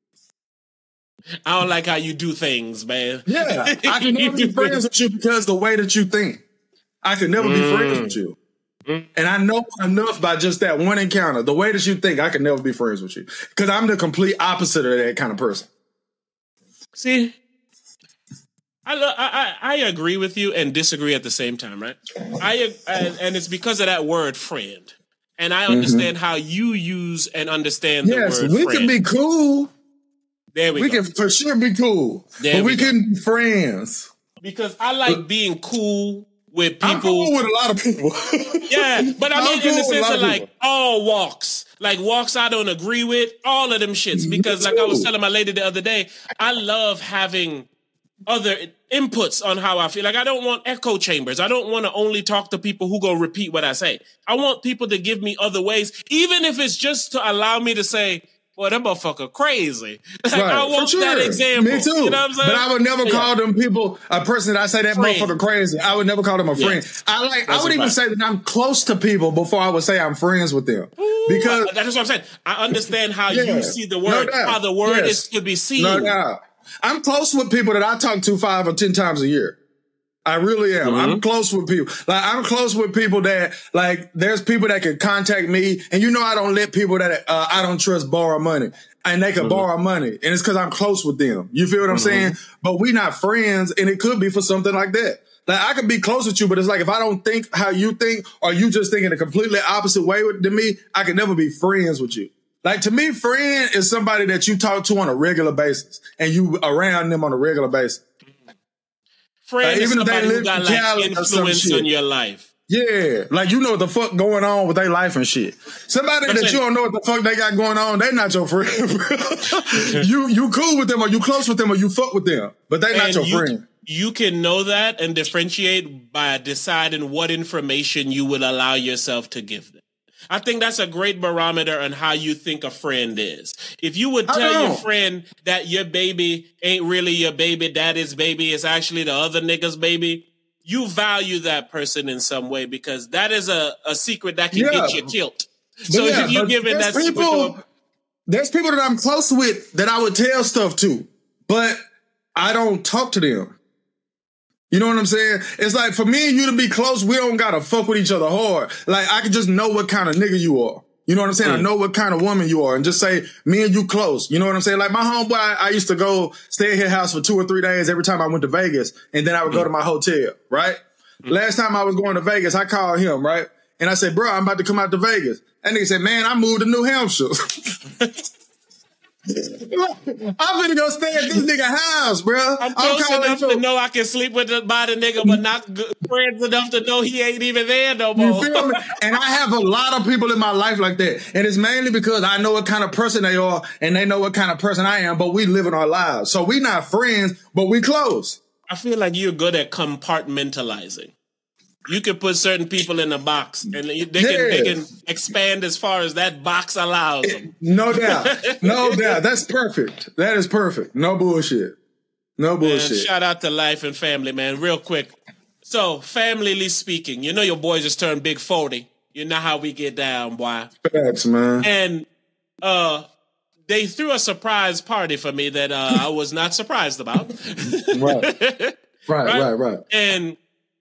Speaker 2: I don't like how you do things, man.
Speaker 1: Yeah. I can never be friends with you because the way that you think. I could never be friends with you. And I know enough by just that one encounter. The way that you think, I could never be friends with you. Because I'm the complete opposite of that kind of person.
Speaker 2: See? I agree with you and disagree at the same time, right? And it's because of that word friend. And I understand how you use and understand the word friend. Yes,
Speaker 1: we can be cool.
Speaker 2: There we go.
Speaker 1: We can for sure be cool. But we can be friends.
Speaker 2: Because I like being cool with people.
Speaker 1: I'm cool with a lot of people.
Speaker 2: Yeah, but I mean in the sense of like all walks. Like walks I don't agree with, all of them shits. Because like I was telling my lady the other day, I love having other inputs on how I feel. Like I don't want echo chambers. I don't want to only talk to people who go repeat what I say. I want people to give me other ways, even if it's just to allow me to say, boy, that motherfucker crazy. Like, right. I want that example.
Speaker 1: Me too.
Speaker 2: You know what I'm saying?
Speaker 1: But I would never call them people, a person that I say that motherfucker crazy. I would never call them a friend. I would even say that I'm close to people before I would say I'm friends with them. Because
Speaker 2: that's what I'm saying. I understand how you see the word, how the word is to be seen.
Speaker 1: No doubt. I'm close with people that I talk to 5 or 10 times a year. I really am. I'm close with people. Like I'm close with people that like there's people that can contact me, and you know I don't let people that I don't trust borrow money, and they can borrow money, and it's because I'm close with them. You feel what I'm saying? But we not friends, and it could be for something like that. Like I could be close with you, but it's like if I don't think how you think, or you just think in a completely opposite way than me, I could never be friends with you. Like, to me, friend is somebody that you talk to on a regular basis and you around them on a regular basis.
Speaker 2: Friend is somebody who got like influence on your life.
Speaker 1: Yeah. Like, you know what the fuck going on with their life and shit. Somebody that you don't know what the fuck they got going on, they not your friend. You cool with them or you close with them or you fuck with them, but they not your friend.
Speaker 2: you can know that and differentiate by deciding what information you would allow yourself to give them. I think that's a great barometer on how you think a friend is. If you would tell your friend that your baby ain't really your baby daddy's baby, it's actually the other nigga's baby, you value that person in some way because that is a secret that can get you killed. So if you give it that secret,
Speaker 1: there's people that I'm close with that I would tell stuff to, but I don't talk to them. You know what I'm saying? It's like for me and you to be close, we don't gotta fuck with each other hard. Like I can just know what kind of nigga you are. You know what I'm saying? I know what kind of woman you are and just say, me and you close. You know what I'm saying? Like my homeboy, I used to go stay at his house for 2 or 3 days every time I went to Vegas. And then I would go to my hotel, right? Last time I was going to Vegas, I called him, right? And I said, bro, I'm about to come out to Vegas. That nigga said, man, I moved to New Hampshire. I'm gonna go stay at this nigga house, bro.
Speaker 2: I'm close enough to know I can sleep with the body nigga, but not friends enough to know he ain't even there no more.
Speaker 1: You feel me? And I have a lot of people in my life like that. And it's mainly because I know what kind of person they are and they know what kind of person I am, but we live in our lives. So we not friends, but we close.
Speaker 2: I feel like you're good at compartmentalizing. You can put certain people in a box and they can expand as far as that box allows them.
Speaker 1: No doubt. No doubt. That's perfect. That is perfect. No bullshit. No bullshit.
Speaker 2: Man, shout out to life and family, man. Real quick. So, familyly speaking, you know your boy just turned big 40. You know how we get down, boy.
Speaker 1: Facts, man.
Speaker 2: And they threw a surprise party for me that I was not surprised about.
Speaker 1: Right.
Speaker 2: And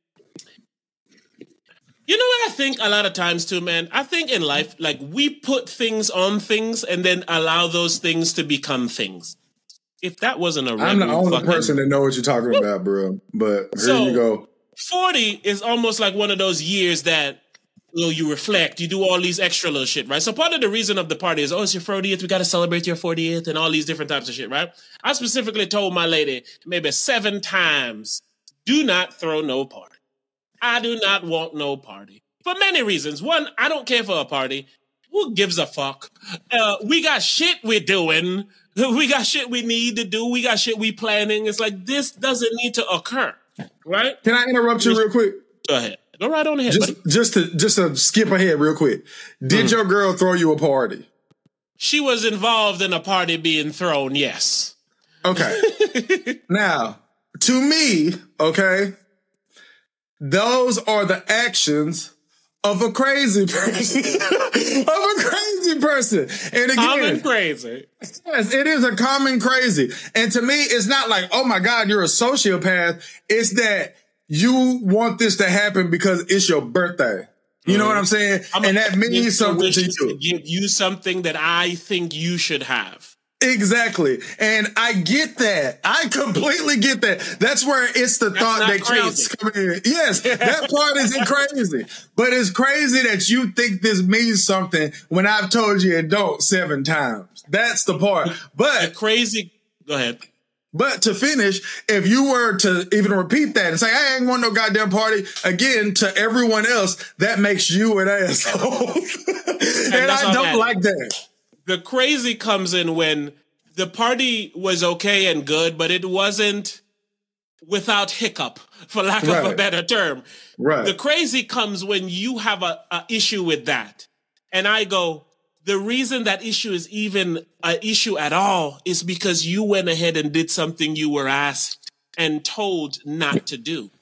Speaker 2: you know what I think a lot of times too, man? I think in life, like we put things on things and then allow those things to become things. If that wasn't a
Speaker 1: I'm the only person that know what you're talking about, bro. But here you go.
Speaker 2: 40 is almost like one of those years that you reflect, you do all these extra little shit, right? So part of the reason of the party is, it's your 40th, we got to celebrate your 40th and all these different types of shit, right? I specifically told my lady maybe 7 times, do not throw no party. I do not want no party. For many reasons. One, I don't care for a party. Who gives a fuck? We got shit we're doing. We got shit we need to do. We got shit we planning. It's like, this doesn't need to occur, right?
Speaker 1: Can I interrupt you real quick?
Speaker 2: Go ahead. Go right on ahead, buddy.
Speaker 1: Just to skip ahead real quick. Did your girl throw you a party?
Speaker 2: She was involved in a party being thrown, yes.
Speaker 1: Okay. Now, to me, okay, those are the actions of a crazy person. And again,
Speaker 2: common crazy.
Speaker 1: Yes, it is a common crazy. And to me, it's not like, oh my God, you're a sociopath. It's that you want this to happen because it's your birthday. You know what I'm saying? And that means something to you.
Speaker 2: To give you something that I think you should have.
Speaker 1: Exactly. And I get that. I completely get that. That's where it's the thought that counts coming in. Yes, that part isn't crazy. But it's crazy that you think this means something when I've told you it don't 7 times. That's the part. But
Speaker 2: go ahead.
Speaker 1: But to finish, if you were to even repeat that and say, I ain't want no goddamn party, again, to everyone else, that makes you an asshole. and I don't like that.
Speaker 2: The crazy comes in when the party was okay and good, but it wasn't without hiccup, for lack of a better term.
Speaker 1: Right.
Speaker 2: The crazy comes when you have a issue with that. And I go, the reason that issue is even an issue at all is because you went ahead and did something you were asked and told not to do.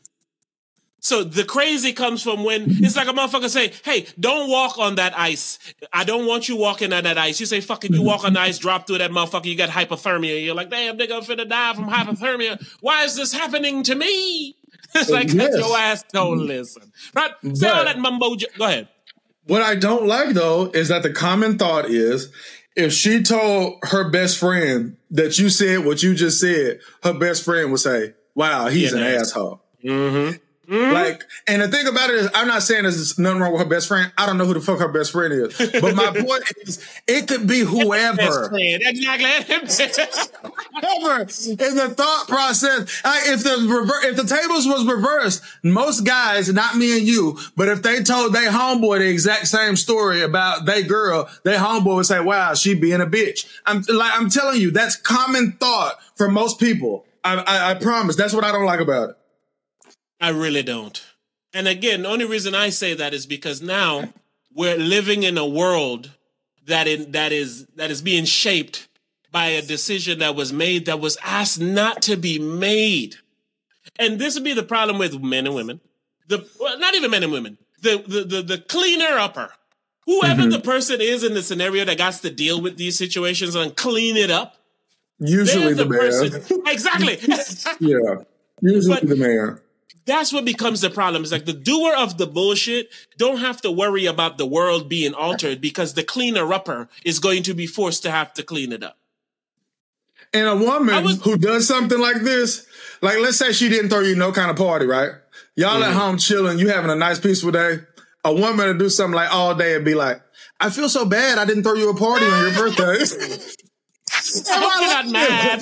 Speaker 2: So the crazy comes from when it's like a motherfucker say, hey, don't walk on that ice. I don't want you walking on that ice. You say, fucking, you walk on the ice, drop through that motherfucker, you got hypothermia. You're like, damn, nigga, I'm finna die from hypothermia. Why is this happening to me? It's like, that's your ass don't listen. Right? Say all that mumbo. Go ahead.
Speaker 1: What I don't like, though, is that the common thought is if she told her best friend that you said what you just said, her best friend would say, wow, he's an asshole.
Speaker 2: Mm-hmm.
Speaker 1: Like, and the thing about it is, I'm not saying there's nothing wrong with her best friend. I don't know who the fuck her best friend is. But my point is, it could be whoever.
Speaker 2: Exactly.
Speaker 1: Whoever is the thought process. If the tables was reversed, most guys, not me and you, but if they told their homeboy the exact same story about their girl, their homeboy would say, wow, she being a bitch. I'm telling you, that's common thought for most people. I promise. That's what I don't like about it.
Speaker 2: I really don't. And again, the only reason I say that is because now we're living in a world that is being shaped by a decision that was made that was asked not to be made. And this would be the problem with men and women. Not even men and women. The cleaner upper. Whoever the person is in the scenario that got to deal with these situations and clean it up.
Speaker 1: Usually the man.
Speaker 2: Exactly.
Speaker 1: Yeah. Usually the man.
Speaker 2: That's what becomes the problem. It's like the doer of the bullshit don't have to worry about the world being altered because the cleaner upper is going to be forced to have to clean it up.
Speaker 1: And a woman who does something like this, like let's say she didn't throw you no kind of party, right? Y'all at home chilling, you having a nice peaceful day. A woman to do something like all day and be like, I feel so bad I didn't throw you a party on your birthday.
Speaker 2: Am I not mad?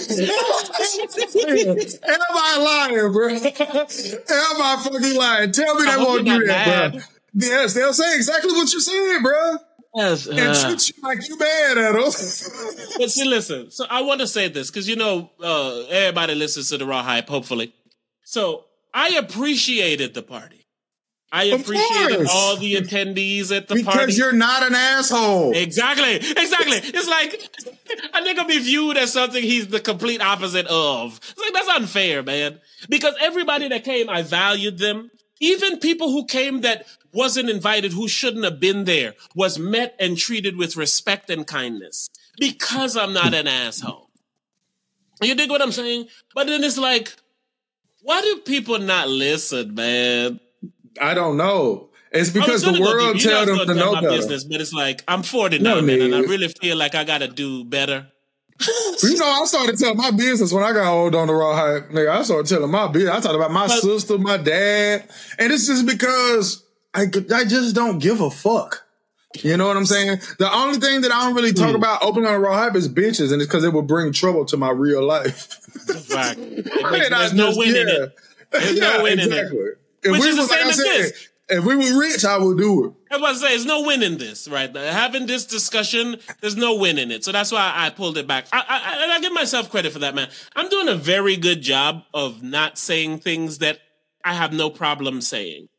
Speaker 1: Am I lying, bro? Am I fucking lying? Tell me they won't do that, bro. Yes, they'll say exactly what you're saying, bro.
Speaker 2: Yes,
Speaker 1: and treat you like you mad at them.
Speaker 2: But see, listen. So I want to say this because everybody listens to the Raw Hype, hopefully. So I appreciated the party. I appreciated all the attendees at the party.
Speaker 1: Because you're not an asshole.
Speaker 2: Exactly. It's like a nigga be viewed as something he's the complete opposite of. It's like, that's unfair, man. Because everybody that came, I valued them. Even people who came that wasn't invited, who shouldn't have been there, was met and treated with respect and kindness. Because I'm not an asshole. You dig what I'm saying? But then it's like, why do people not listen, man?
Speaker 1: I don't know. It's because the world tells them to know better.
Speaker 2: Business, but it's like, I'm 40 now, man, and I really feel like I got to do better.
Speaker 1: I started telling my business when I got old on the Raw Hype. Nigga, I started telling my business. I talked about my sister, my dad. And it's just because I just don't give a fuck. You know what I'm saying? The only thing that I don't really talk about open on the Raw Hype is bitches, and it's because it will bring trouble to my real life.
Speaker 2: Right. There's no winning it. There's no winning it. Which is the same as this.
Speaker 1: If we were rich, I would do it.
Speaker 2: I was about to say, there's no winning this, right? Having this discussion, there's no winning it. So that's why I pulled it back. I give myself credit for that, man. I'm doing a very good job of not saying things that I have no problem saying.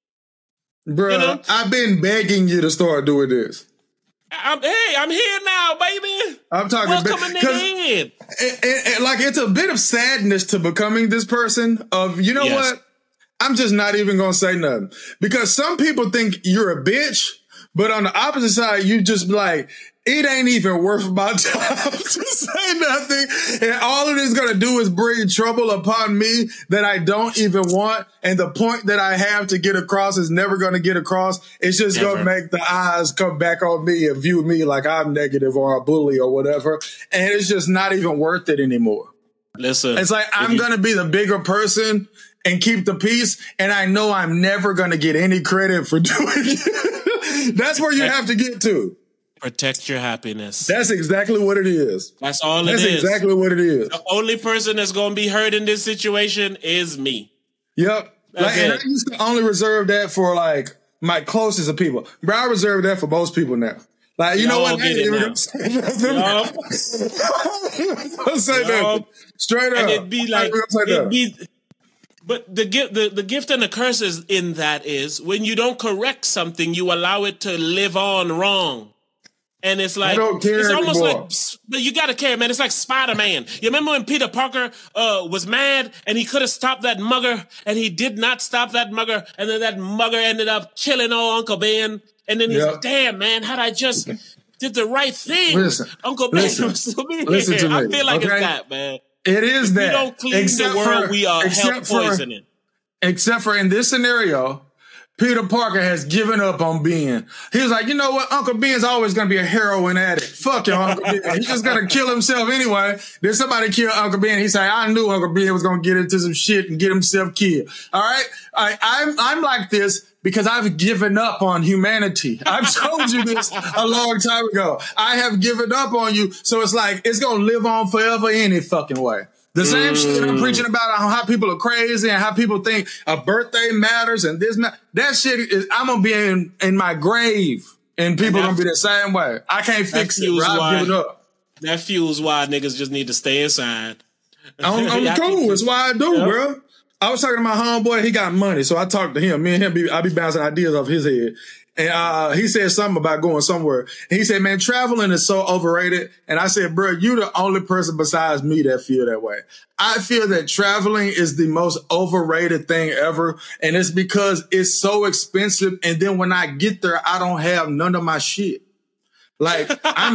Speaker 1: Bro, I've been begging you to start doing this.
Speaker 2: I'm here now, baby.
Speaker 1: I'm talking
Speaker 2: welcome in.
Speaker 1: Like, it's a bit of sadness to becoming this person of, what? I'm just not even going to say nothing. Because some people think you're a bitch, but on the opposite side, you just like, it ain't even worth my time to say nothing. And all it is going to do is bring trouble upon me that I don't even want. And the point that I have to get across is never going to get across. It's just going to make the eyes come back on me and view me like I'm negative or a bully or whatever. And it's just not even worth it anymore.
Speaker 2: Listen.
Speaker 1: It's like, I'm going to be the bigger person and keep the peace, and I know I'm never going to get any credit for doing it. That's where you have to get to.
Speaker 2: Protect your happiness.
Speaker 1: That's exactly what it is.
Speaker 2: That's all it is.
Speaker 1: That's exactly what it is.
Speaker 2: The only person that's going to be hurt in this situation is me.
Speaker 1: Yep. And I used to only reserve that for, like, my closest of people. But I reserve that for most people now. Like, you know what? I ain't even going to say nothing. Don't say nothing. Straight up.
Speaker 2: And it'd be like, but the gift and the curse is in that is when you don't correct something, you allow it to live on wrong. And it's like,
Speaker 1: I don't care
Speaker 2: it's almost
Speaker 1: anymore.
Speaker 2: like, but you got to care, man. It's like Spider-Man. You remember when Peter Parker was mad and he could have stopped that mugger and he did not stop that mugger. And then that mugger ended up killing old Uncle Ben. And then he's like, damn, man, had I just did the right thing, Uncle Ben was still be here. I feel like it's that, man.
Speaker 1: It is that.
Speaker 2: If we don't clean the world, we are help poisoning.
Speaker 1: Except for in this scenario, Peter Parker has given up on Ben. He was like, you know what? Uncle Ben's always going to be a heroin addict. Fuck your Uncle Ben. He's just going to kill himself anyway. Then somebody kill Uncle Ben. He said, I knew Uncle Ben was going to get into some shit and get himself killed. All right? I'm like this because I've given up on humanity. I've told you this a long time ago. I have given up on you. So it's like, it's going to live on forever any fucking way. The same shit I'm preaching about how people are crazy and how people think a birthday matters and this that shit is, I'm going to be in my grave and people going to be the same way. I can't fix it, bro. I've given up.
Speaker 2: That fuels why niggas just need to stay inside.
Speaker 1: I'm cool. It's why I do, bro. I was talking to my homeboy. He got money, so I talked to him. Me and him, I be bouncing ideas off his head. And he said something about going somewhere. And he said, man, traveling is so overrated. And I said, bro, you the only person besides me that feel that way. I feel that traveling is the most overrated thing ever. And it's because it's so expensive. And then when I get there, I don't have none of my shit. Like, I'm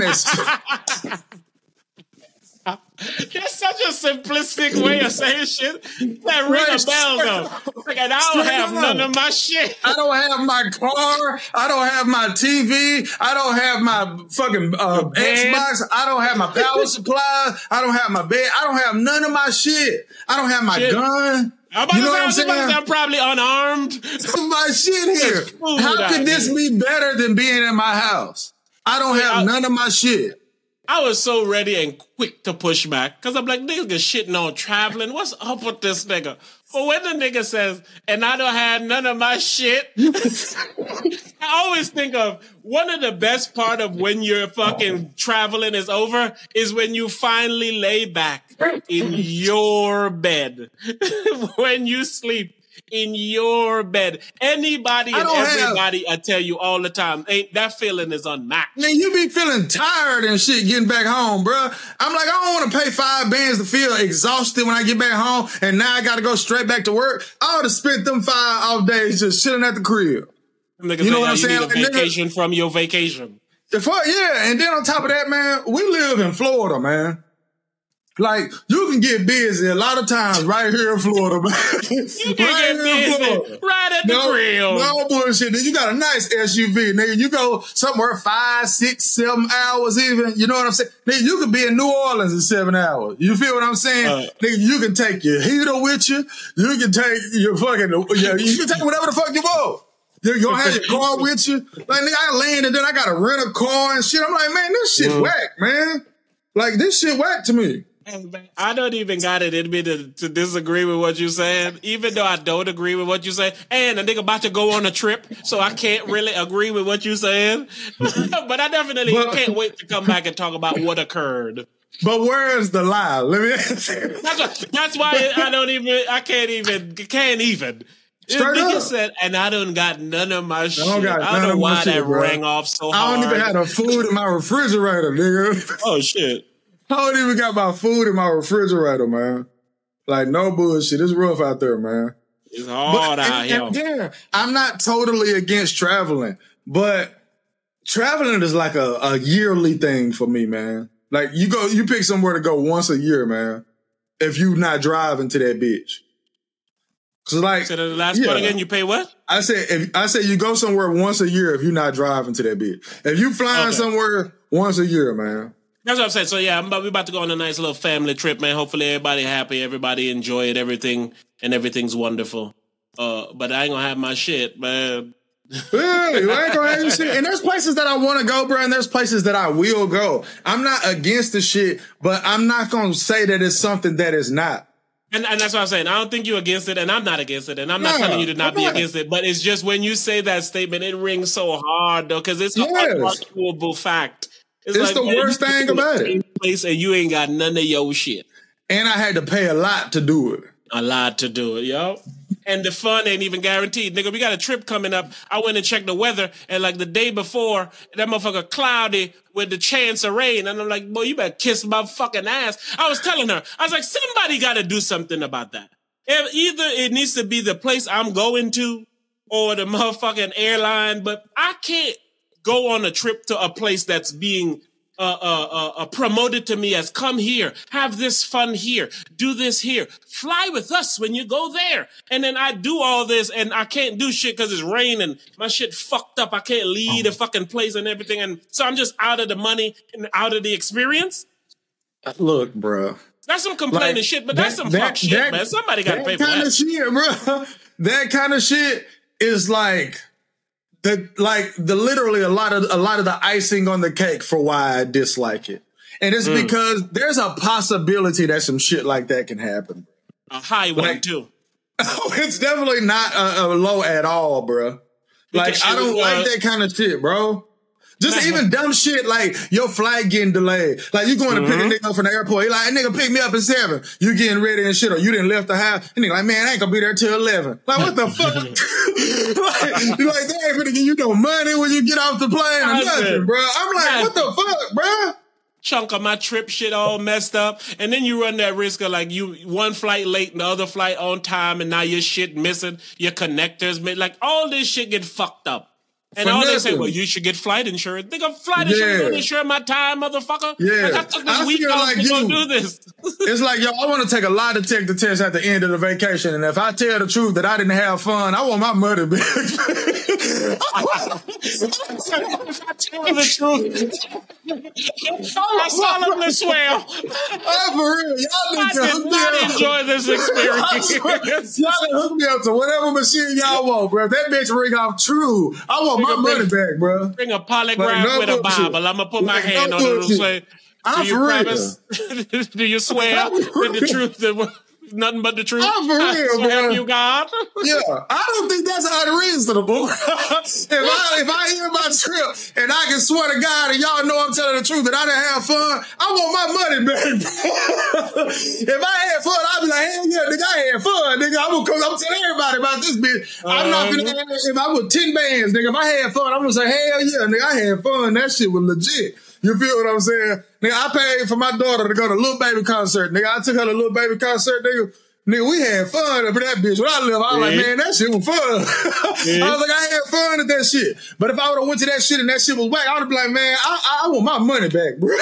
Speaker 2: That's such a simplistic way of saying shit. That ring a bell though. Like, and I don't have none of my shit.
Speaker 1: I don't have my car. I don't have my TV. I don't have my fucking Xbox. I don't have my power supply. I don't have my bed. I don't have none of my shit. I don't have my gun.
Speaker 2: You know what I'm saying? I'm probably unarmed.
Speaker 1: My shit here. How could this be better than being in my house? I don't have none of my shit.
Speaker 2: I was so ready and quick to push back because I'm like, nigga shitting on traveling. What's up with this nigga? But when the nigga says, and I don't have none of my shit, I always think of one of the best part of when you're fucking traveling is over is when you finally lay back in your bed. When you sleep in your bed. Anybody and everybody, I tell you all the time, that feeling is unmatched.
Speaker 1: Man, you be feeling tired and shit getting back home, bro. I'm like, I don't want to pay $5 to feel exhausted when I get back home, and now I got to go straight back to work. I would have spent them 5 off days just chilling at the crib.
Speaker 2: You know what I'm saying? Need a vacation from your vacation.
Speaker 1: Yeah, and then on top of that, man, we live in Florida, man. Like, you can get busy a lot of times right here in Florida, man.
Speaker 2: You can get busy right at the crib.
Speaker 1: No bullshit. Then you got a nice SUV, nigga. You go somewhere 5, 6, 7 hours even. You know what I'm saying? Nigga, you could be in New Orleans in 7 hours. You feel what I'm saying? Nigga, you can take your heater with you. You can take your fucking, you can take whatever the fuck you want. You're gonna have your car with you. Like, nigga, I land and then I gotta rent a car and shit. I'm like, man, this shit whack, man. Like, this shit whack to me.
Speaker 2: I don't even got it in me to disagree with what you're saying, even though I don't agree with what you're saying. And a nigga about to go on a trip, so I can't really agree with what you're saying. But I definitely can't wait to come back and talk about what occurred.
Speaker 1: But where is the lie? Let me answer.
Speaker 2: That's why I can't even.
Speaker 1: Straight
Speaker 2: nigga
Speaker 1: up.
Speaker 2: Said, and I don't got none of my shit.
Speaker 1: I
Speaker 2: don't know why that rang off so hard.
Speaker 1: I don't even have the food in my refrigerator, nigga.
Speaker 2: Oh, shit.
Speaker 1: I don't even got my food in my refrigerator, man. Like, no bullshit. It's rough out there, man.
Speaker 2: It's hard out here.
Speaker 1: Yeah, I'm not totally against traveling, but traveling is like a yearly thing for me, man. Like, you pick somewhere to go once a year, man, if you not driving to that bitch. Cause like,
Speaker 2: so the last part again, you pay what?
Speaker 1: I said you go somewhere once a year if you're not driving to that bitch. If you flying somewhere once a year, man.
Speaker 2: That's what I'm saying. So yeah, we're about to go on a nice little family trip, man. Hopefully everybody happy, everybody enjoy it, everything's wonderful. But I ain't gonna have my shit, man.
Speaker 1: Yeah, you ain't gonna have your shit. And there's places that I want to go, bro, and there's places that I will go. I'm not against the shit, but I'm not gonna say that it's something that is not.
Speaker 2: And that's what I'm saying. I don't think you're against it, and I'm not against it, and I'm not telling you to not be against it. But it's just when you say that statement, it rings so hard, though, because it's an unarguable fact.
Speaker 1: It's like, the worst thing about it.
Speaker 2: Place and you ain't got none of your shit.
Speaker 1: And I had to pay a lot to do it.
Speaker 2: A lot to do it, yo. And the fun ain't even guaranteed. Nigga, we got a trip coming up. I went and checked the weather, and like the day before, that motherfucker cloudy with the chance of rain. And I'm like, boy, you better kiss my fucking ass. I was telling her, I was like, somebody got to do something about that. Either it needs to be the place I'm going to or the motherfucking airline, but I can't go on a trip to a place that's being promoted to me as come here, have this fun here, do this here, fly with us when you go there. And then I do all this and I can't do shit because it's raining. My shit fucked up. I can't leave the fucking place and everything. And so I'm just out of the money and out of the experience.
Speaker 1: Look, bro.
Speaker 2: That's some complaining shit, but that's some fuck shit, man. Somebody got to pay for that.
Speaker 1: That kind of shit, bro. That kind of shit is like... literally a lot of the icing on the cake for why I dislike it. And it's because there's a possibility that some shit like that can happen.
Speaker 2: A high one too.
Speaker 1: It's definitely not a low at all, bro. Like, I don't like that kind of shit, bro. Just even dumb shit like your flight getting delayed. Like you going to pick a nigga up from the airport. He like, nigga, pick me up at 7. You getting ready and shit, or you didn't left the house. And nigga like, man, I ain't gonna be there till 11. Like, what the fuck? like, they ain't gonna give you no money when you get off the plane or nothing, bro. I'm like, what the fuck, bro?
Speaker 2: Chunk of my trip shit all messed up, and then you run that risk of like you one flight late and the other flight on time, and now your shit missing, your connectors, like all this shit get fucked up. And all they say, well, you should get flight insurance. Nigga, flight insurance don't insure my time, motherfucker.
Speaker 1: Yeah.
Speaker 2: Like, I took this week off to go do this.
Speaker 1: It's like, yo, I want to take a lie detector test at the end of the vacation, and if I tell the truth that I didn't have fun, I want my money back.
Speaker 2: If I tell the truth, I solemnly swear.
Speaker 1: For real, y'all
Speaker 2: I did not enjoy this experience.
Speaker 1: Y'all can hook me up to whatever machine y'all want, bro. If that bitch ring off true, I want my money back, bro.
Speaker 2: Bring a polygraph with a Bible. I'm gonna put my hand on it and say, "Do you promise? Do you swear that the truth that nothing but the truth?
Speaker 1: I'm for real,
Speaker 2: so
Speaker 1: bro.
Speaker 2: help you God."
Speaker 1: Yeah, I don't think that's unreasonable. if I hear my trip and I can swear to God and y'all know I'm telling the truth that I didn't have fun, I want my money back. If I had fun, I'd be like, hell yeah, nigga, I had fun, nigga. I'm telling everybody about this bitch. I'm not gonna, if I was 10 bands, nigga, if I had fun, I'm gonna say, hell yeah, nigga, I had fun. That shit was legit. You feel what I'm saying? Nigga, I paid for my daughter to go to Lil Baby concert. Nigga, I took her to Lil Baby concert, nigga. Nigga, we had fun up at that bitch. When I left, I was like, man, that shit was fun. I was like, I had fun at that shit. But if I would have went to that shit and that shit was whack, I would have been like, man, I want my money back, bro.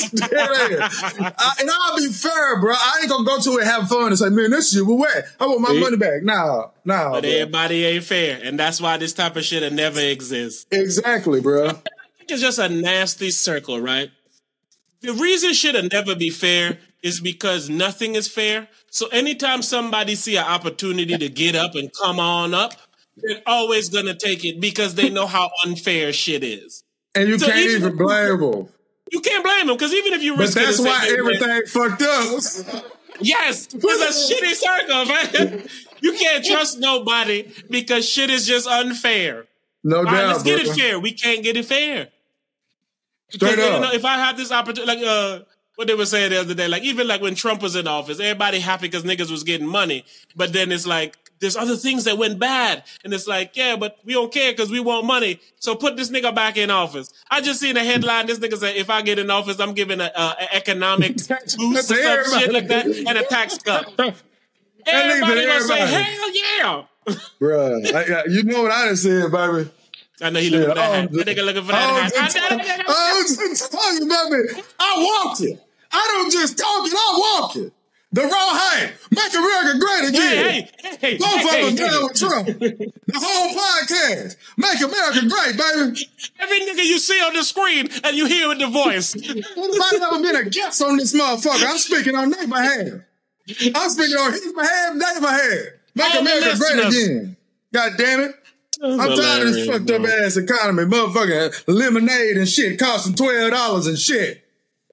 Speaker 1: And I'll be fair, bro. I ain't gonna go to it and have fun and say, man, this shit was whack. I want my money back. Nah.
Speaker 2: But
Speaker 1: bro.
Speaker 2: everybody ain't fair. And that's why this type of shit will never exist.
Speaker 1: Exactly, bro.
Speaker 2: I think it's just a nasty circle, right? The reason shit will never be fair is because nothing is fair. So anytime somebody see an opportunity to get up and come on up, they're always going to take it because they know how unfair shit is.
Speaker 1: And you can't even blame them.
Speaker 2: You can't blame them because even if you risk
Speaker 1: it, that's why everything
Speaker 2: man,
Speaker 1: fucked up.
Speaker 2: Yes, it's a shitty circle, man. You can't trust nobody because shit is just unfair.
Speaker 1: No doubt.
Speaker 2: Let's get it fair. We can't get it fair. Because, if I have this opportunity, like what they were saying the other day, like even like when Trump was in office, everybody happy because niggas was getting money, but then it's like there's other things that went bad, and it's like, yeah, but we don't care because we want money, so put this nigga back in office. I just seen a headline. This nigga said, if I get in office, I'm giving an economic boost or some shit like that, and a tax cut. Everybody gonna say, hell yeah,
Speaker 1: bruh. You know what I done said, baby.
Speaker 2: I know he looking for that. That nigga looking for that.
Speaker 1: I was just talking about me. I walk it. I don't just talk it. I walk it. The raw height. Make America great again.
Speaker 2: Hey,
Speaker 1: both of us down with Trump. The whole podcast. Make America great, baby.
Speaker 2: Every nigga you see on the screen and you hear with the voice.
Speaker 1: Anybody ever been a guest on this motherfucker? I'm speaking on their behalf. I'm speaking on his behalf, their behalf. Make America great again. God damn it. I'm tired of this fucked up ass economy. Motherfucking lemonade and shit costing $12 and shit.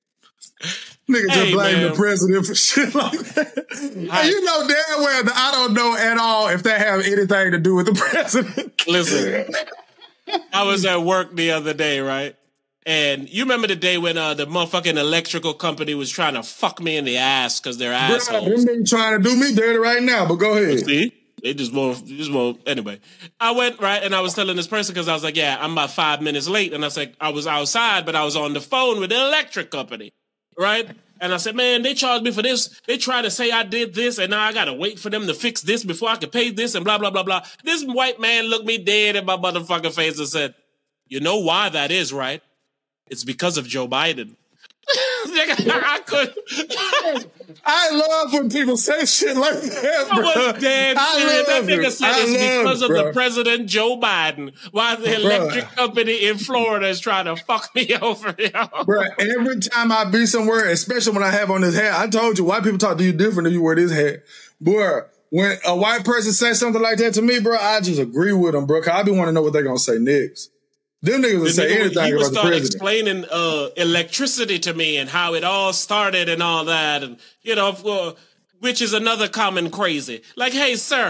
Speaker 1: Nigga just blame the president for shit like that. And you know damn well that I don't know at all if that have anything to do with the president.
Speaker 2: Listen, I was at work the other day, right? And you remember the day when the motherfucking electrical company was trying to fuck me in the ass because they're assholes.
Speaker 1: Them niggas trying to do me dirty right now, but go ahead.
Speaker 2: See? They just won't. Anyway, I went, right, and I was telling this person because I was like, yeah, I'm about 5 minutes late. And I was like, I was outside, but I was on the phone with the electric company, right? And I said, man, they charged me for this. They tried to say I did this, and now I got to wait for them to fix this before I can pay this and blah, blah, blah, blah. This white man looked me dead in my motherfucking face and said, you know why that is, right? It's because of Joe Biden.
Speaker 1: I love when people say shit like that, bro.
Speaker 2: I was dead serious. That nigga said it's because of the president Joe Biden. Why the electric company in Florida is trying to fuck me over, yo.
Speaker 1: Bro, every time I be somewhere, especially when I have on this hat, I told you, white people talk to you different if you wear this hat. Bro, when a white person says something like that to me, bro, I just agree with them, bro, because I be wanting to know what they're going to say next. Them niggas will say anything about the president. He would start
Speaker 2: explaining electricity to me and how it all started and all that, and which is another common crazy. Like, hey, sir,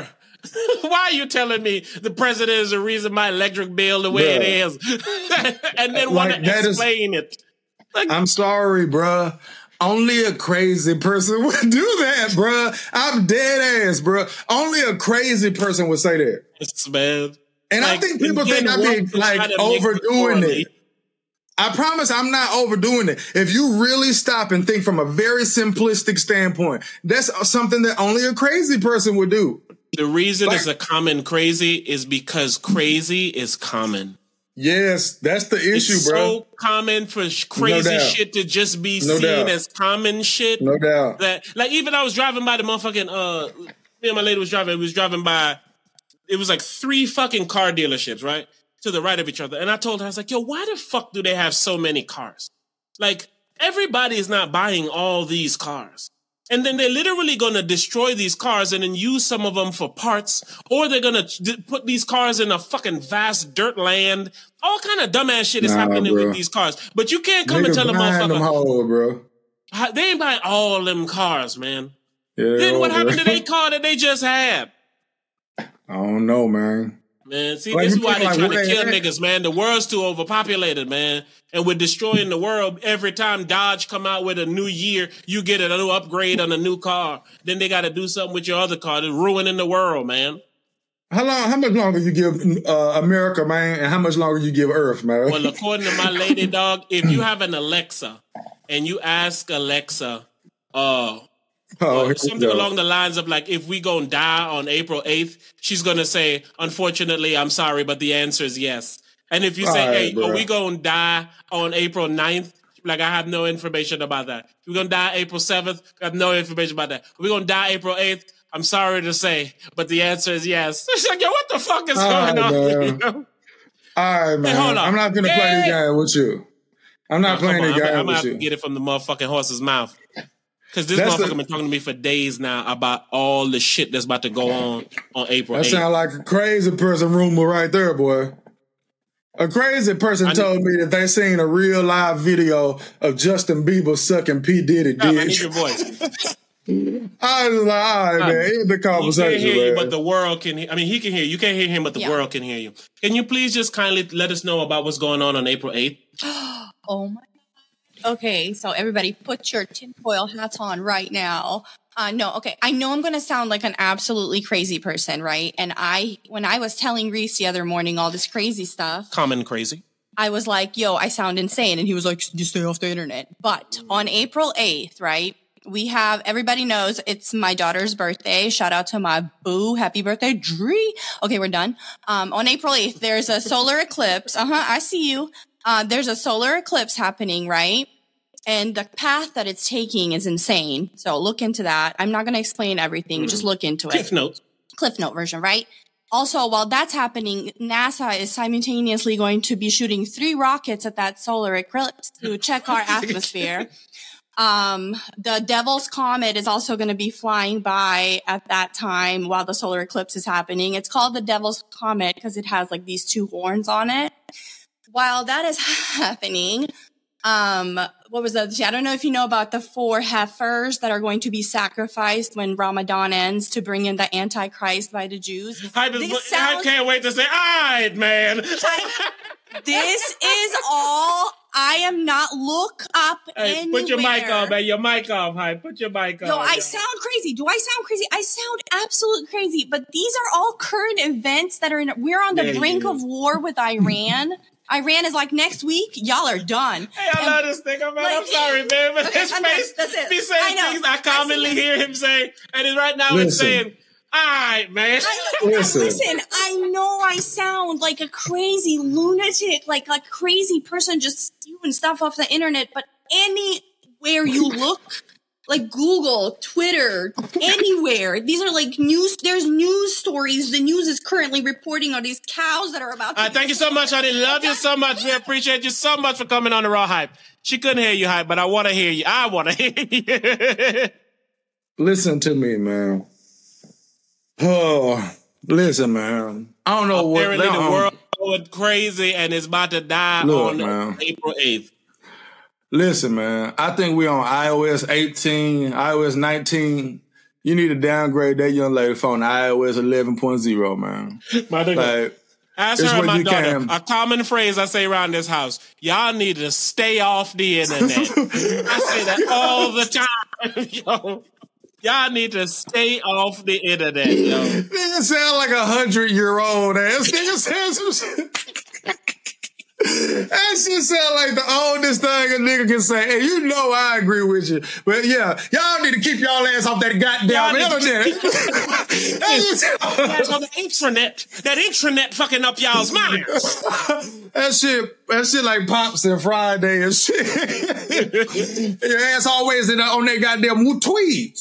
Speaker 2: Why are you telling me the president is the reason my electric bill the way it is? And then want to explain it. Like,
Speaker 1: I'm sorry, bruh. Only a crazy person would do that, bruh. I'm dead ass, bruh. Only a crazy person would say that.
Speaker 2: It's bad.
Speaker 1: And I think people think I be like overdoing it. I promise I'm not overdoing it. If you really stop and think from a very simplistic standpoint, that's something that only a crazy person would do.
Speaker 2: The reason it's a common crazy is because crazy is common.
Speaker 1: Yes, that's the issue,
Speaker 2: it's
Speaker 1: bro.
Speaker 2: So common for crazy shit to just be seen as common shit.
Speaker 1: No doubt.
Speaker 2: That, like, even I was driving by the motherfucking, me and my lady was driving by, it was like 3 fucking car dealerships, right? To the right of each other. And I told her, I was like, yo, why the fuck do they have so many cars? Like, everybody is not buying all these cars. And then they're literally going to destroy these cars and then use some of them for parts, or they're going to put these cars in a fucking vast dirt land. All kind of dumbass shit is happening with these cars. But you can't come and tell a motherfucker,
Speaker 1: bro.
Speaker 2: They ain't buying all them cars, man.
Speaker 1: Yeah,
Speaker 2: then what happened to their car that they just had?
Speaker 1: I don't know, man.
Speaker 2: Man, see, this is why they're trying to kill niggas, man. The world's too overpopulated, man. And we're destroying the world. Every time Dodge come out with a new year, you get a new upgrade on a new car. Then they got to do something with your other car. They're ruining the world, man.
Speaker 1: How much longer you give America, man, and how much longer you give Earth, man?
Speaker 2: Well, according to my lady, dog, if you have an Alexa and you ask Alexa, something along the lines of like, if we gonna die on April 8th, she's gonna say, unfortunately, I'm sorry, but the answer is yes. And if you say, are we gonna die on April 9th? Like, I have no information about that. We're gonna die April 7th. I have no information about that. We're gonna die April 8th. I'm sorry to say, but the answer is yes. It's like, yo, what the fuck is going on? You know?
Speaker 1: All right, man. Hey, hold on. I'm not gonna play the game with you. I'm not playing the game with you. I'm
Speaker 2: gonna have to get it from the motherfucking horse's mouth. Because this motherfucker been talking to me for days now about all the shit that's about to go on April 8th. That
Speaker 1: sound like a crazy person rumor right there, boy. A crazy person told me that they seen a real live video of Justin Bieber sucking P. Diddy dick.
Speaker 2: I need your voice.
Speaker 1: I was like, all right, man, end the conversation.
Speaker 2: He can't hear you, but the world can hear. I mean, he can hear you. You can't hear him, but the world can hear you. Can you please just kindly let us know about what's going on April 8th?
Speaker 3: Oh, my. Okay, so everybody put your tinfoil hats on right now. No, okay. I know I'm going to sound like an absolutely crazy person, right? And when I was telling Reese the other morning all this crazy stuff.
Speaker 2: Common crazy.
Speaker 3: I was like, yo, I sound insane. And he was like, just stay off the internet. But on April 8th, right? We have, everybody knows it's my daughter's birthday. Shout out to my boo. Happy birthday, Dree. Okay, we're done. On April 8th, there's a solar eclipse. I see you. There's a solar eclipse happening, right? And the path that it's taking is insane. So look into that. I'm not going to explain everything. Just look into it. Cliff Note version, right? Also, while that's happening, NASA is simultaneously going to be shooting 3 rockets at that solar eclipse to check our atmosphere. The Devil's Comet is also going to be flying by at that time while the solar eclipse is happening. It's called the Devil's Comet because it has like these 2 horns on it. While that is happening, what was that? I don't know if you know about the 4 heifers that are going to be sacrificed when Ramadan ends to bring in the Antichrist by the Jews.
Speaker 2: I can't wait to say, all right, man.
Speaker 3: This is all. I am not look up anywhere.
Speaker 2: Put your mic on, man. Your mic off, Hype. Put your mic on.
Speaker 3: No, I sound crazy. Do I sound crazy? I sound absolutely crazy. But these are all current events that are we're on the brink of war with Iran. Iran is like, next week, y'all are done.
Speaker 2: Hey, I love this nigga, man. I'm sorry, man. But his face, he's saying things I commonly hear him say. And right now it's saying, all right, man.
Speaker 3: Listen, I know I sound like a crazy lunatic, like a crazy person just spewing stuff off the internet. But anywhere you look, like Google, Twitter, anywhere. These are like news. There's news stories. The news is currently reporting on these cows that are about to.
Speaker 2: Thank you so much, honey. Love you so much. We appreciate you so much for coming on the Raw Hype. She couldn't hear you, Hype, but I want to hear you. I want to hear you.
Speaker 1: Listen to me, man. Oh, listen, man. I don't know
Speaker 2: apparently the world going crazy and it's about to die on April 8th.
Speaker 1: Listen, man, I think we're on iOS 18, iOS 19. you need to downgrade that young lady phone to iOS 11.0, man.
Speaker 2: My nigga.
Speaker 1: Like,
Speaker 2: ask her and my daughter. A common phrase I say around this house: y'all need to stay off the internet. I say that all the time, yo. Y'all need to stay off the internet, yo.
Speaker 1: Nigga sound like 100-year-old ass. Nigga said some shit. That shit sound like the oldest thing a nigga can say. And you know I agree with you. But yeah, y'all need to keep y'all ass off that goddamn internet.
Speaker 2: On the intranet. That intranet fucking up y'all's minds.
Speaker 1: That shit like Pops and Friday and shit. Your ass always on that goddamn tweets.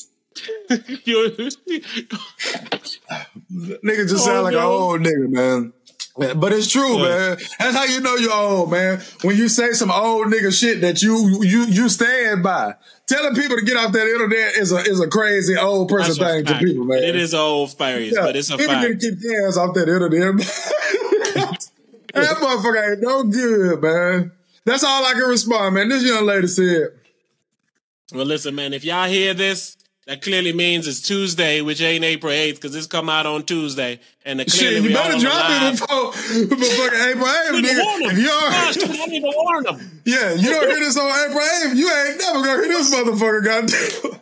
Speaker 1: Nigga just sound like an old nigga, man. But it's true, man. That's how you know you're old, man. When you say some old nigga shit that you stand by. Telling people to get off that internet is a crazy old person thing to people, man.
Speaker 2: It is old fires, but it's a fact.
Speaker 1: People need to keep their ass off that internet. That motherfucker ain't no good, man. That's all I can respond, man. This young lady said.
Speaker 2: Well, listen, man, if y'all hear this, that clearly means it's Tuesday, which ain't April 8th, because this come out on Tuesday. And clearly
Speaker 1: you better drop it before April 8th, nigga. If you
Speaker 2: I need to warn them.
Speaker 1: Yeah, you don't hear this on April 8th, you ain't never gonna hear this motherfucker, goddamn.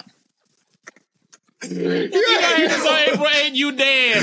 Speaker 2: You got hear this on April 8th, you damn.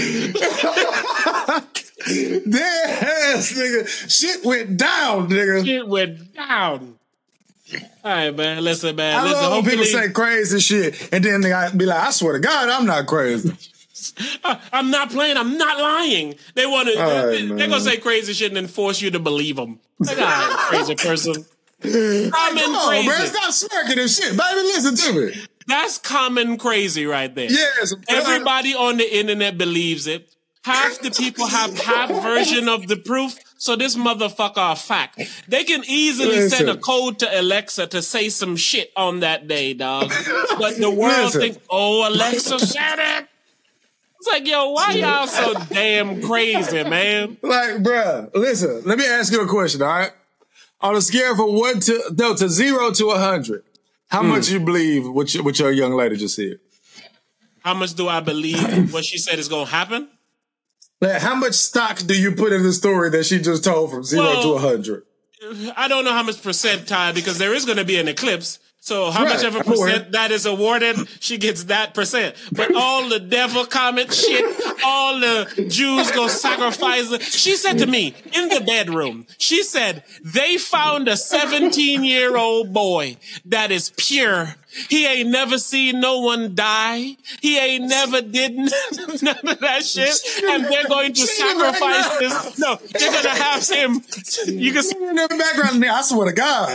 Speaker 1: Dead ass, nigga. Shit went down, nigga.
Speaker 2: Shit went down. All right, man. Listen, man.
Speaker 1: I love when people say crazy shit, and then they be like, I swear to God, I'm not crazy.
Speaker 2: I'm not playing. I'm not lying. They want to. They're gonna say crazy shit and then force you to believe them. Like, all right, crazy person. Common crazy.
Speaker 1: Bro, stop smirking and shit, baby. Listen to me.
Speaker 2: That's common crazy right there.
Speaker 1: Yes.
Speaker 2: Everybody on the internet believes it. Half the people have half version of the proof. So this motherfucker a fact. They can easily send a code to Alexa to say some shit on that day, dog. But the world think, oh, Alexa said it. It's like, yo, why y'all so damn crazy, man?
Speaker 1: Like, bruh, listen, let me ask you a question, all right? On a scale from 0 to 100, how much you believe what your young lady just said?
Speaker 2: How much do I believe what she said is going to happen?
Speaker 1: Like, how much stock do you put in the story that she just told from 0 to 100?
Speaker 2: I don't know how much percent, Ty, because there is going to be an eclipse. So how much of a percent that is awarded, she gets that percent. But all the devil comment shit, all the Jews go sacrifice. She said to me in the bedroom, she said, they found a 17-year-old boy that is pure. He ain't never seen no one die. He ain't never did none of that shit. And they're going to sacrifice this. No, they're going to have him. You can see
Speaker 1: in the background there. I swear to God.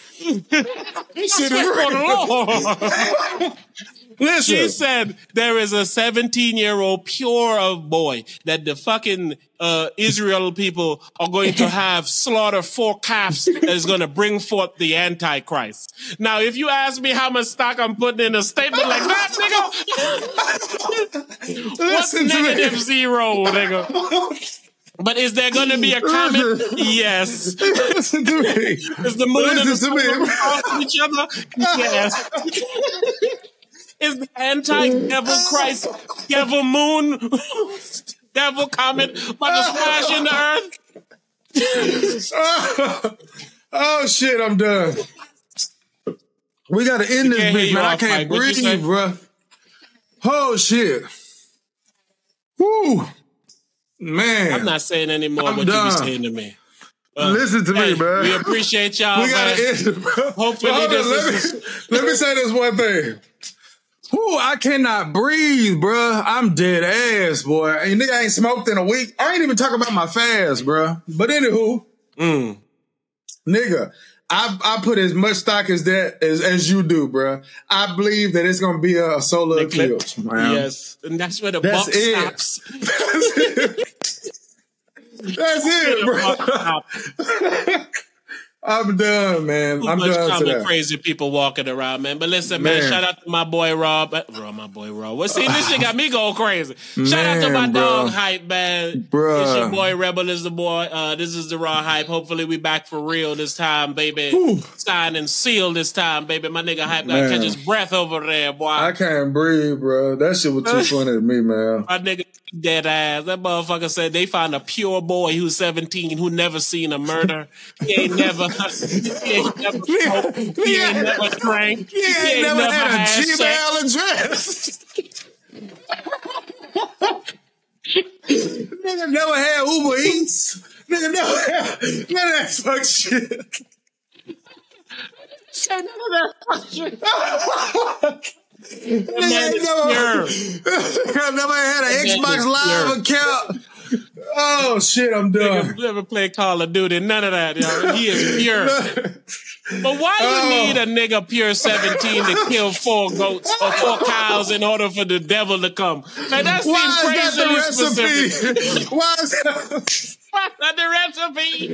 Speaker 1: Listen.
Speaker 2: She said there is a 17-year-old pure of boy that the fucking Israel people are going to have slaughter 4 calves that is going to bring forth the Antichrist. Now, if you ask me how much stock I'm putting in a statement like that, nigga, what's negative 0, nigga? But is there going to be a comment? Yes.
Speaker 1: Listen to me.
Speaker 2: Is the moon and the sun crossing each other? Yes. Is the anti-devil Christ, devil moon, devil comet about to smash in the earth?
Speaker 1: Oh shit, I'm done. We got to end this bitch, man. I can't breathe, bro. Oh shit. Woo. Man.
Speaker 2: I'm not saying anymore what you be saying to me.
Speaker 1: Listen to me, bro.
Speaker 2: We appreciate y'all.
Speaker 1: We got to end it, bro.
Speaker 2: Hopefully
Speaker 1: let me say this one thing. Whoo, I cannot breathe, bro. I'm dead ass, boy. And nigga ain't smoked in a week. I ain't even talking about my fast, bro. But anywho, nigga, I put as much stock as that as you do, bro. I believe that it's gonna be a solar eclipse, man.
Speaker 2: Yes, and that's where the buck stops.
Speaker 1: That's it, bro. I'm done, man.
Speaker 2: Too
Speaker 1: I'm
Speaker 2: much
Speaker 1: done to that.
Speaker 2: crazy people walking around, man. But listen, man, shout out to my boy Rob. My boy Rob. Well, see, this shit got me going crazy. Shout out to my dog Hype, man.
Speaker 1: Bruh.
Speaker 2: It's your boy Rebel is the boy. This is the Raw Hype. Hopefully we back for real this time, baby. Signed and sealed this time, baby. My nigga Hype got to catch his breath over there, boy.
Speaker 1: I can't breathe, bro. That shit was too funny to me, man.
Speaker 2: My nigga dead ass. That motherfucker said they found a pure boy who's 17 who never seen a murder. He ain't never smoked. He ain't never drank.
Speaker 1: He ain't never had a Gmail
Speaker 2: address.
Speaker 1: Nigga never had Uber Eats. Nigga never had none of that fuck shit.
Speaker 2: None of that fuck shit.
Speaker 1: Nigga never had an Xbox Live account. Oh shit, I'm done.
Speaker 2: Nigga never played Call of Duty. None of that, yo. He is pure. But why you need a nigga pure 17 to kill 4 goats or 4 cows in order for the devil to come? Man, that seems crazily specific.
Speaker 1: Why is that?
Speaker 2: What's the recipe?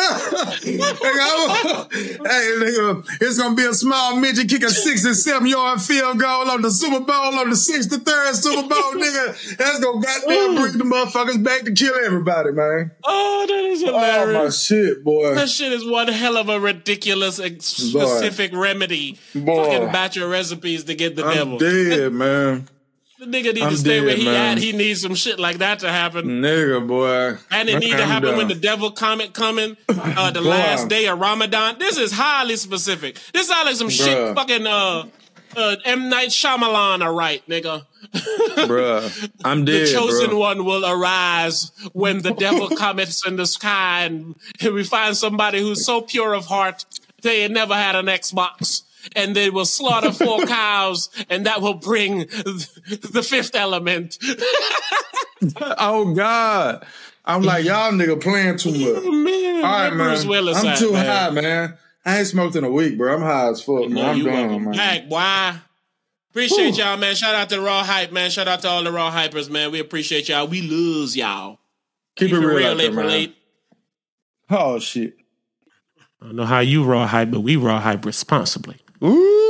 Speaker 1: Hey, nigga, it's gonna be a small midget kick a 67-yard field goal on the Super Bowl on the 63rd Super Bowl, nigga. That's gonna goddamn bring the motherfuckers back to kill everybody, man.
Speaker 2: Oh, that is hilarious.
Speaker 1: Oh, my shit, boy.
Speaker 2: That shit is one hell of a ridiculous specific remedy. Fucking batch of recipes to get the devil.
Speaker 1: I'm dead, man.
Speaker 2: The nigga need to stay where he at. He needs some shit like that to happen.
Speaker 1: Nigga, boy.
Speaker 2: And it need to happen when the devil comet coming, the last day of Ramadan. This is highly specific. This sounds like some shit fucking M. Night Shyamalan are right, nigga.
Speaker 1: Bruh, I'm dead,
Speaker 2: The chosen one will arise when the devil comets in the sky and we find somebody who's so pure of heart they had never had an Xbox. And they will slaughter 4 cows, and that will bring the 5th element.
Speaker 1: Oh, God. I'm like, y'all nigga playing too much.
Speaker 2: Man,
Speaker 1: all right, man. I'm too high, man. I ain't smoked in a week, bro. I'm high as fuck, man. I'm done, man.
Speaker 2: Back, boy. Appreciate y'all, man. Shout out to the Raw Hype, man. Shout out to all the Raw Hypers, man. We appreciate y'all. We lose y'all.
Speaker 1: Keep it real out there, man.
Speaker 2: Late.
Speaker 1: Oh, shit.
Speaker 2: I don't know how you Raw Hype, but we Raw Hype responsibly.
Speaker 1: Ooh.